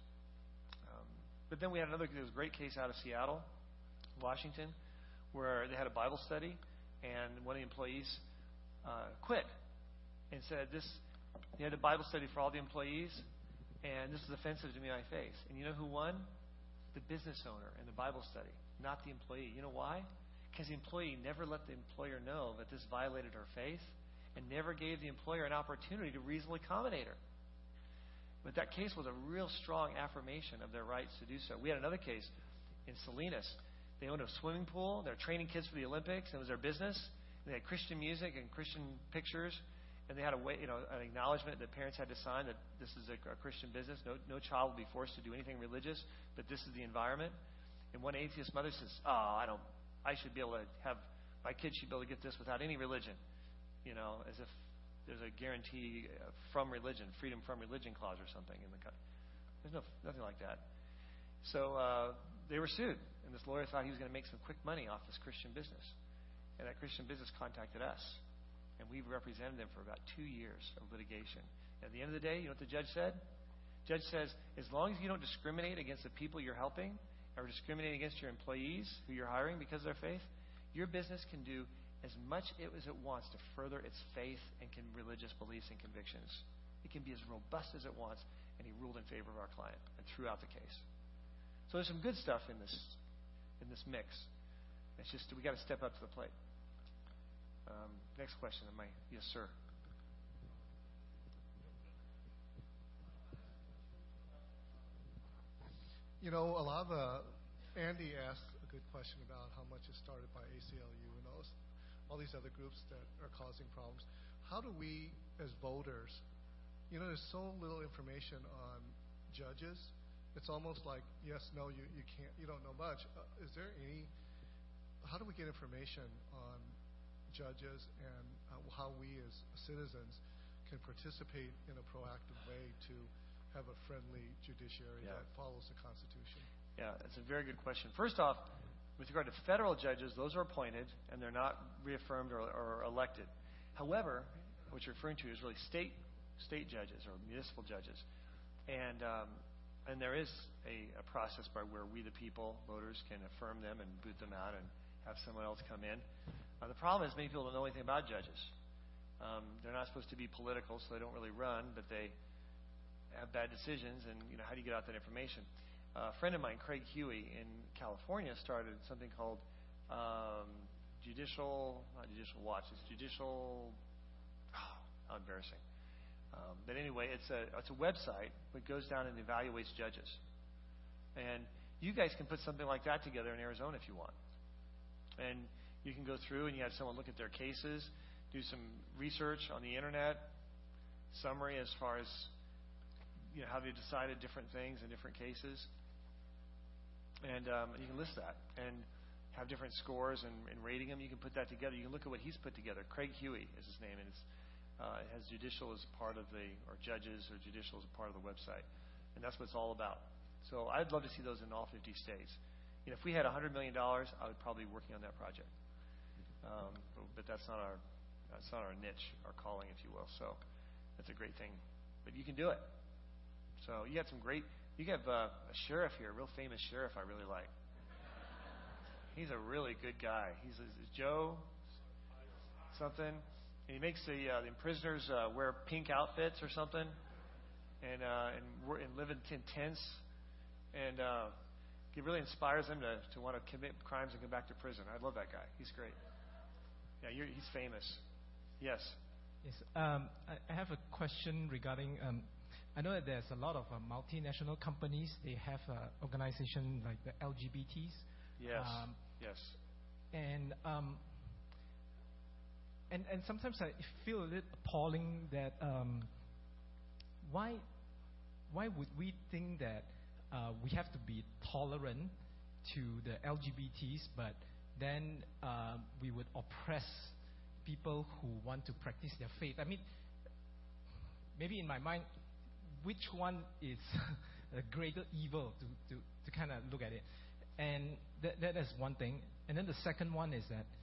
But then we had there was a great case out of Seattle, Washington, where they had a Bible study, and one of the employees quit and said, they had a Bible study for all the employees, and this is offensive to me and my faith. And you know who won? The business owner in the Bible study, not the employee. You know why? Because the employee never let the employer know that this violated her faith and never gave the employer an opportunity to reasonably accommodate her. But that case was a real strong affirmation of their rights to do so. We had another case in Salinas. They owned a swimming pool. They were training kids for the Olympics. It was their business. They had Christian music and Christian pictures. And they had an acknowledgement that parents had to sign that this is a Christian business. No child will be forced to do anything religious, but this is the environment. And one atheist mother says, I should be able to my kids should be able to get this without any religion. As if there's a guarantee from religion, freedom from religion clause or something in the country. There's nothing like that. So they were sued, and this lawyer thought he was going to make some quick money off this Christian business. And that Christian business contacted us, and we represented them for about 2 years of litigation. And at the end of the day, you know what the judge said? The judge says, as long as you don't discriminate against the people you're helping or discriminate against your employees who you're hiring because of their faith, your business can do as much as it wants to further its faith and religious beliefs and convictions. It can be as robust as it wants, and he ruled in favor of our client and threw out the case. So there's some good stuff in this mix. It's just we got to step up to the plate. Next question. Yes, sir. A lot of Andy asked a good question about how much is started by ACLU and all these other groups that are causing problems. How do we, as voters, there's so little information on judges. It's almost like yes, no, you can't, you don't know much. How do we get information on judges and how we as citizens can participate in a proactive way to have a friendly judiciary that follows the Constitution? Yeah, that's a very good question. First off, with regard to federal judges, those are appointed and they're not reaffirmed or elected. However, what you're referring to is really state judges or municipal judges, and there is a process by where we, the people, voters, can affirm them and boot them out and have someone else come in. The problem is many people don't know anything about judges. They're not supposed to be political, so they don't really run, but they have bad decisions, and how do you get out that information? A friend of mine, Craig Huey, in California, started something called Judicial Watch. It's Judicial. Oh, how embarrassing. But anyway, it's a website that goes down and evaluates judges. And you guys can put something like that together in Arizona if you want. And you can go through and you have someone look at their cases, do some research on the internet, summary as far as how they decided different things in different cases. And you can list that and have different scores and rating them. You can put that together. You can look at what he's put together. Craig Huey is his name, and it has judicial as part of or judges or judicial as a part of the website. And that's what it's all about. So I'd love to see those in all 50 states. If we had $100 million, I would probably be working on that project. But that's not our niche, our calling, if you will. So that's a great thing. But you can do it. So you have a sheriff here, a real famous sheriff I really like. He's a really good guy. He's Joe something. And he makes the prisoners wear pink outfits or something, and live in tents, and it really inspires them to want to commit crimes and come back to prison. I love that guy. He's great. Yeah, he's famous. Yes. Yes. I have a question regarding. I know that there's a lot of multinational companies. They have organizations like the LGBTs. Yes. Yes. And sometimes I feel a little appalling that why would we think that we have to be tolerant to the LGBTs, but then we would oppress people who want to practice their faith? I mean, maybe in my mind, which one is a greater evil to kind of look at it? And that is one thing. And then the second one is that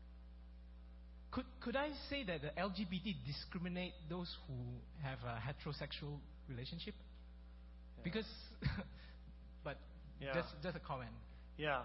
could I say that the LGBT discriminate those who have a heterosexual relationship? Yeah. Because, but just a comment. Yeah,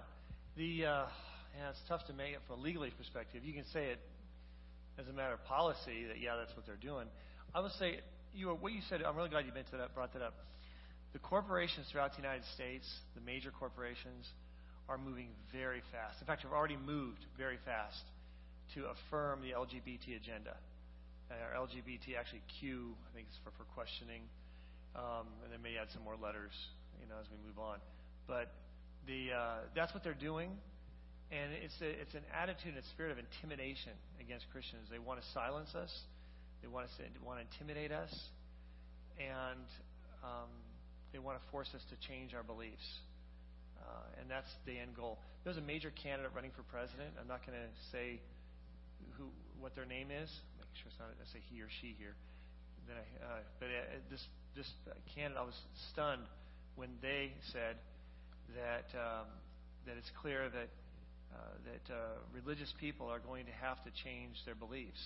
it's tough to make it from a legalese perspective. You can say it as a matter of policy that that's what they're doing. I would say what you said. I'm really glad you brought that up. The corporations throughout the United States, the major corporations, are moving very fast. In fact, have already moved very fast to affirm the LGBT agenda. Our LGBT, actually Q, I think it's for questioning, and then maybe add some more letters, as we move on. But that's what they're doing, and it's an attitude and a spirit of intimidation against Christians. They want to silence us. They want to intimidate us, and they want to force us to change our beliefs. And that's the end goal. There's a major candidate running for president. I'm not going to say what their name is. Make sure it's not. I say he or she here. But this candidate, I was stunned when they said that it's clear that religious people are going to have to change their beliefs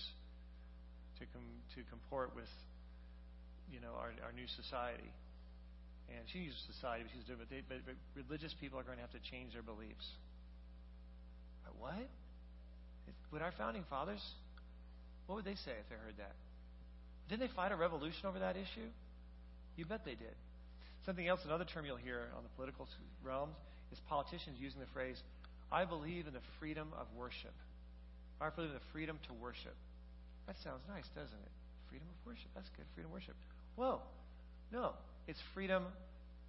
to comport with our new society. And she uses society, but she's doing it. But religious people are going to have to change their beliefs. What? Would our founding fathers? What would they say if they heard that? Didn't they fight a revolution over that issue? You bet they did. Something else, another term you'll hear on the political realm is politicians using the phrase, "I believe in the freedom of worship." I believe in the freedom to worship. That sounds nice, doesn't it? Freedom of worship. That's good. Freedom of worship. Whoa. No. It's freedom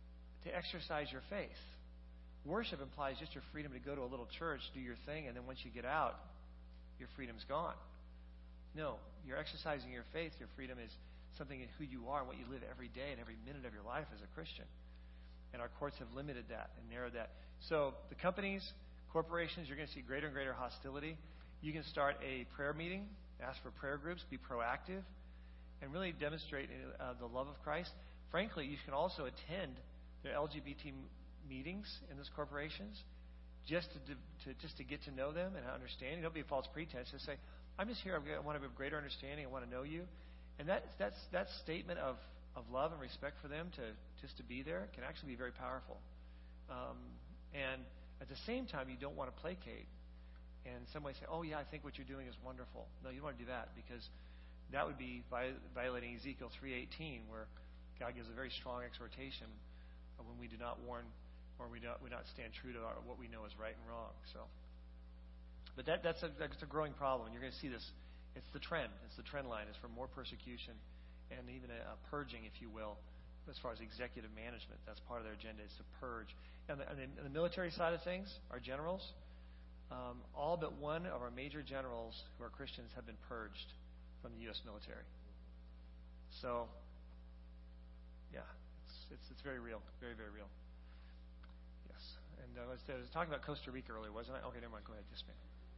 to exercise your faith. Worship implies just your freedom to go to a little church, do your thing, and then once you get out, your freedom's gone. No, you're exercising your faith. Your freedom is something in who you are and what you live every day and every minute of your life as a Christian. And our courts have limited that and narrowed that. So the companies, corporations, you're going to see greater and greater hostility. You can start a prayer meeting, ask for prayer groups, be proactive, and really demonstrate the love of Christ. Frankly, you can also attend the LGBT meetings in those corporations just to get to know them and understand. Don't be a false pretense. Just say, I'm just here. I want to have a greater understanding. I want to know you. And that statement of love and respect for them just to be there can actually be very powerful. And at the same time, you don't want to placate. And some way say, oh, yeah, I think what you're doing is wonderful. No, you don't want to do that because that would be violating Ezekiel 3:18, where God gives a very strong exhortation of when we do not warn or we not stand true to what we know is right and wrong. So, but that's a growing problem. And you're going to see this. It's the trend. It's the trend line. It's for more persecution and even a purging, if you will, as far as executive management. That's part of their agenda, is to purge. And the military side of things, our generals, all but one of our major generals who are Christians have been purged from the U.S. military. So, yeah, it's very real, very, very real. Yes. And I was talking about Costa Rica earlier, wasn't I? Okay, never mind. Go ahead. Yes, ma'am.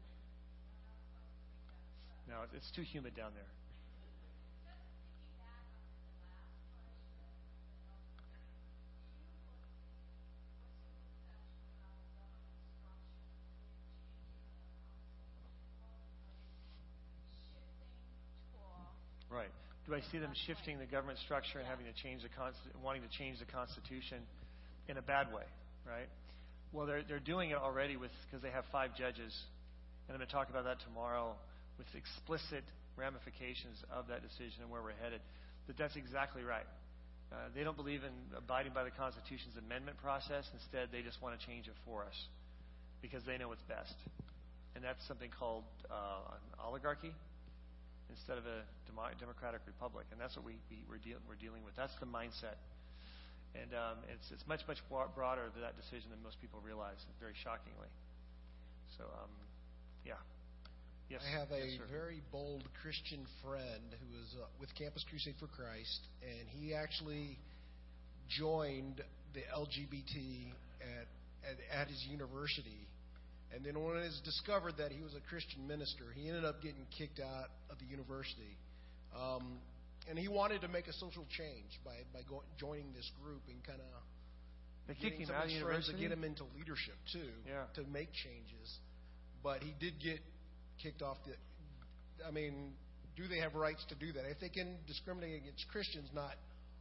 No, it's too humid down there. Right. Do I see them shifting the government structure and having to change wanting to change the Constitution in a bad way? Right. Well, they're doing it already because they have 5 judges, and I'm going to talk about that tomorrow with explicit ramifications of that decision and where we're headed. But that's exactly right. They don't believe in abiding by the Constitution's amendment process. Instead, they just want to change it for us because they know what's best. And that's something called an oligarchy instead of a democratic republic. And that's what we're dealing with. That's the mindset. And it's much, much broader than that decision than most people realize, very shockingly. So, yeah. Yes. I have a sir. very bold Christian friend who is with Campus Crusade for Christ, and he actually joined the LGBT at his university. And then when it was discovered that he was a Christian minister, he ended up getting kicked out of the university. And he wanted to make a social change by joining this group and kind of getting some of his friends to get him into leadership too, to make changes. But he did get kicked off do they have rights to do that? If they can discriminate against Christians, not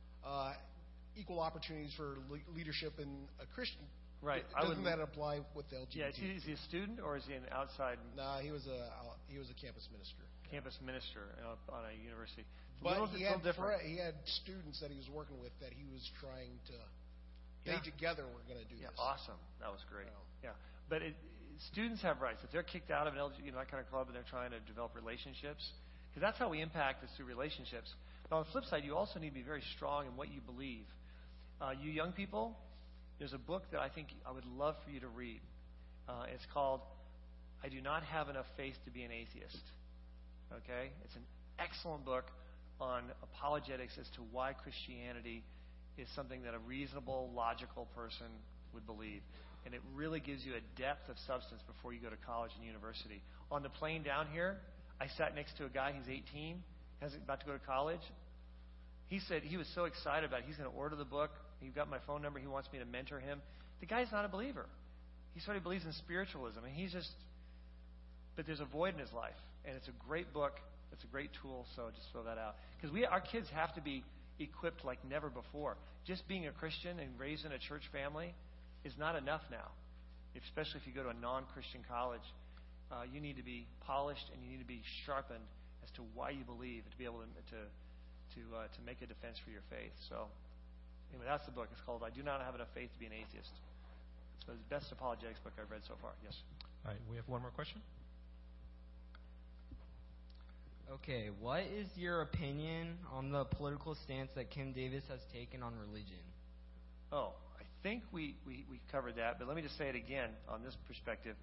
equal opportunities for leadership in a Christian, right? Doesn't that apply with the LGBT? Yeah, is he a student or is he an outside? No, he was a campus minister. Campus minister on a university. But he had students that he was working with that he was trying to. They together were going to do this. Awesome. That was great. Yeah, but students have rights. If they're kicked out of that kind of club and they're trying to develop relationships, because that's how we impact is through relationships. But on the flip side, you also need to be very strong in what you believe. You young people, there's a book that I think I would love for you to read. It's called "I Do Not Have Enough Faith to Be an Atheist." Okay? It's an excellent book on apologetics as to why Christianity is something that a reasonable, logical person would believe. And it really gives you a depth of substance before you go to college and university. On the plane down here, I sat next to a guy who's 18, about to go to college. He said he was so excited about it. He's going to order the book. He got my phone number. He wants me to mentor him. The guy's not a believer. He sort of believes in spiritualism. And but there's a void in his life. And it's a great book. It's a great tool. So just throw that out. Because our kids have to be equipped like never before. Just being a Christian and raised in a church family is not enough now, especially if you go to a non-Christian college. You need to be polished and you need to be sharpened as to why you believe, to be able to make a defense for your faith. So, anyway, that's the book. It's called "I Do Not Have Enough Faith to Be an Atheist." It's the best apologetics book I've read so far. Yes. All right, we have one more question. Okay, what is your opinion on the political stance that Kim Davis has taken on religion? Oh, I think we covered that, but let me just say it again on this perspective.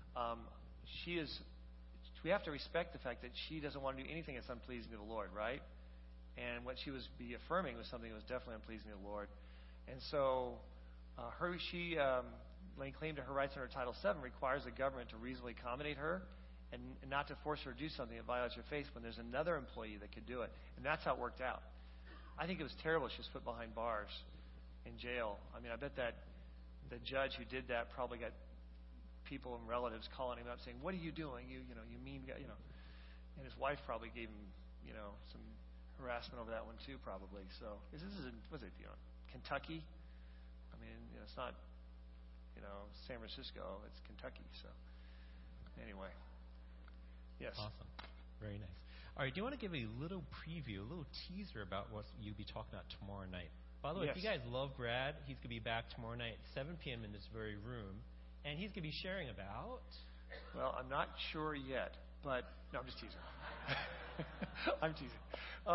We have to respect the fact that she doesn't want to do anything that's unpleasing to the Lord, right? And what she was affirming was something that was definitely unpleasing to the Lord. And so she laying claim to her rights under Title VII requires the government to reasonably accommodate her and not to force her to do something that violates her faith when there's another employee that could do it. And that's how it worked out. I think it was terrible she was put behind bars in jail. I mean, I bet that the judge who did that probably got people and relatives calling him up saying, "What are you doing? You mean guy," And his wife probably gave him, some harassment over that one too, probably. So this is Kentucky. I mean, it's not, San Francisco. It's Kentucky. So anyway, yes. Awesome. Very nice. All right. Do you want to give a little preview, a little teaser about what you'll be talking about tomorrow night? By the way, If you guys love Brad, he's going to be back tomorrow night at 7 p.m. in this very room, and he's going to be sharing about. Well, I'm not sure yet, but no, I'm just teasing. I'm teasing.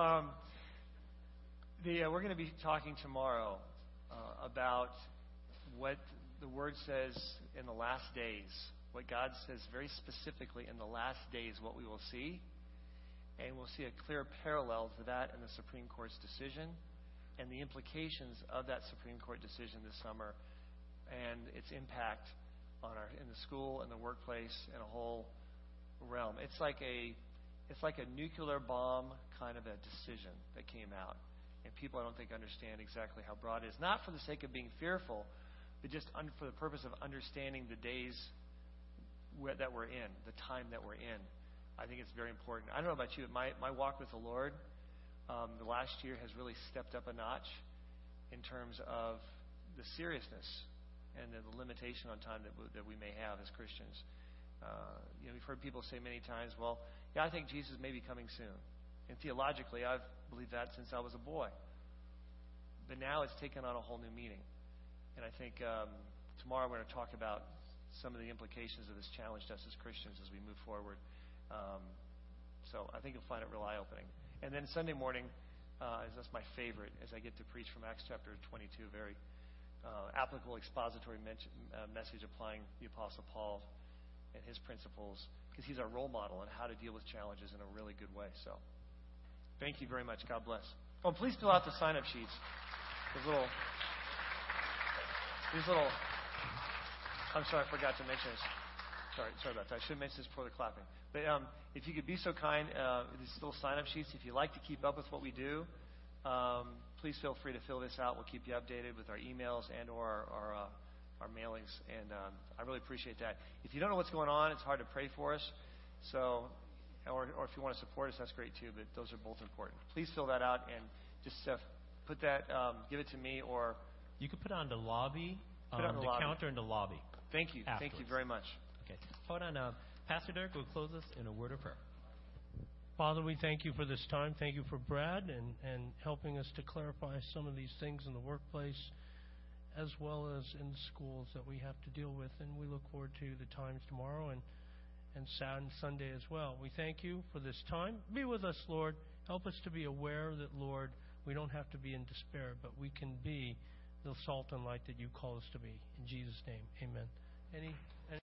We're going to be talking tomorrow about what the Word says in the last days, what God says very specifically in the last days, what we will see. And we'll see a clear parallel to that in the Supreme Court's decision and the implications of that Supreme Court decision this summer and its impact on in the school and the workplace and a whole realm. It's like a nuclear bomb kind of a decision that came out. And people, I don't think, understand exactly how broad it is. Not for the sake of being fearful, but just for the purpose of understanding the days that we're in, the time that we're in. I think it's very important. I don't know about you, but my walk with the Lord the last year has really stepped up a notch in terms of the seriousness and the limitation on time that we may have as Christians. We've heard people say many times, well, yeah, I think Jesus may be coming soon. And theologically, I've believed that since I was a boy. But now it's taken on a whole new meaning. And I think tomorrow we're going to talk about some of the implications of this challenge to us as Christians as we move forward. So I think you'll find it real eye-opening. And then Sunday morning, that's my favorite, as I get to preach from Acts chapter 22, very applicable expository message applying the Apostle Paul and his principles, because he's our role model on how to deal with challenges in a really good way. So thank you very much. God bless. Oh, please fill out the sign-up sheets. These little. I'm sorry, I forgot to mention this. Sorry about that. I should have mentioned this before the clapping. But if you could be so kind, these little sign-up sheets, if you like to keep up with what we do, please feel free to fill this out. We'll keep you updated with our emails and or our mailings. And I really appreciate that. If you don't know what's going on, it's hard to pray for us. So, or if you want to support us, that's great too. But those are both important. Please fill that out and just put that, give it to me, or you could put it on the lobby, put it on the counter in the lobby. Thank you. Afterwards. Thank you very much. Okay. Hold on. Pastor Derek will close us in a word of prayer. Father, we thank you for this time. Thank you for Brad and helping us to clarify some of these things in the workplace as well as in the schools that we have to deal with. And we look forward to the times tomorrow and Sunday as well. We thank you for this time. Be with us, Lord. Help us to be aware that, Lord, we don't have to be in despair, but we can be the salt and light that you call us to be. In Jesus' name, amen. Any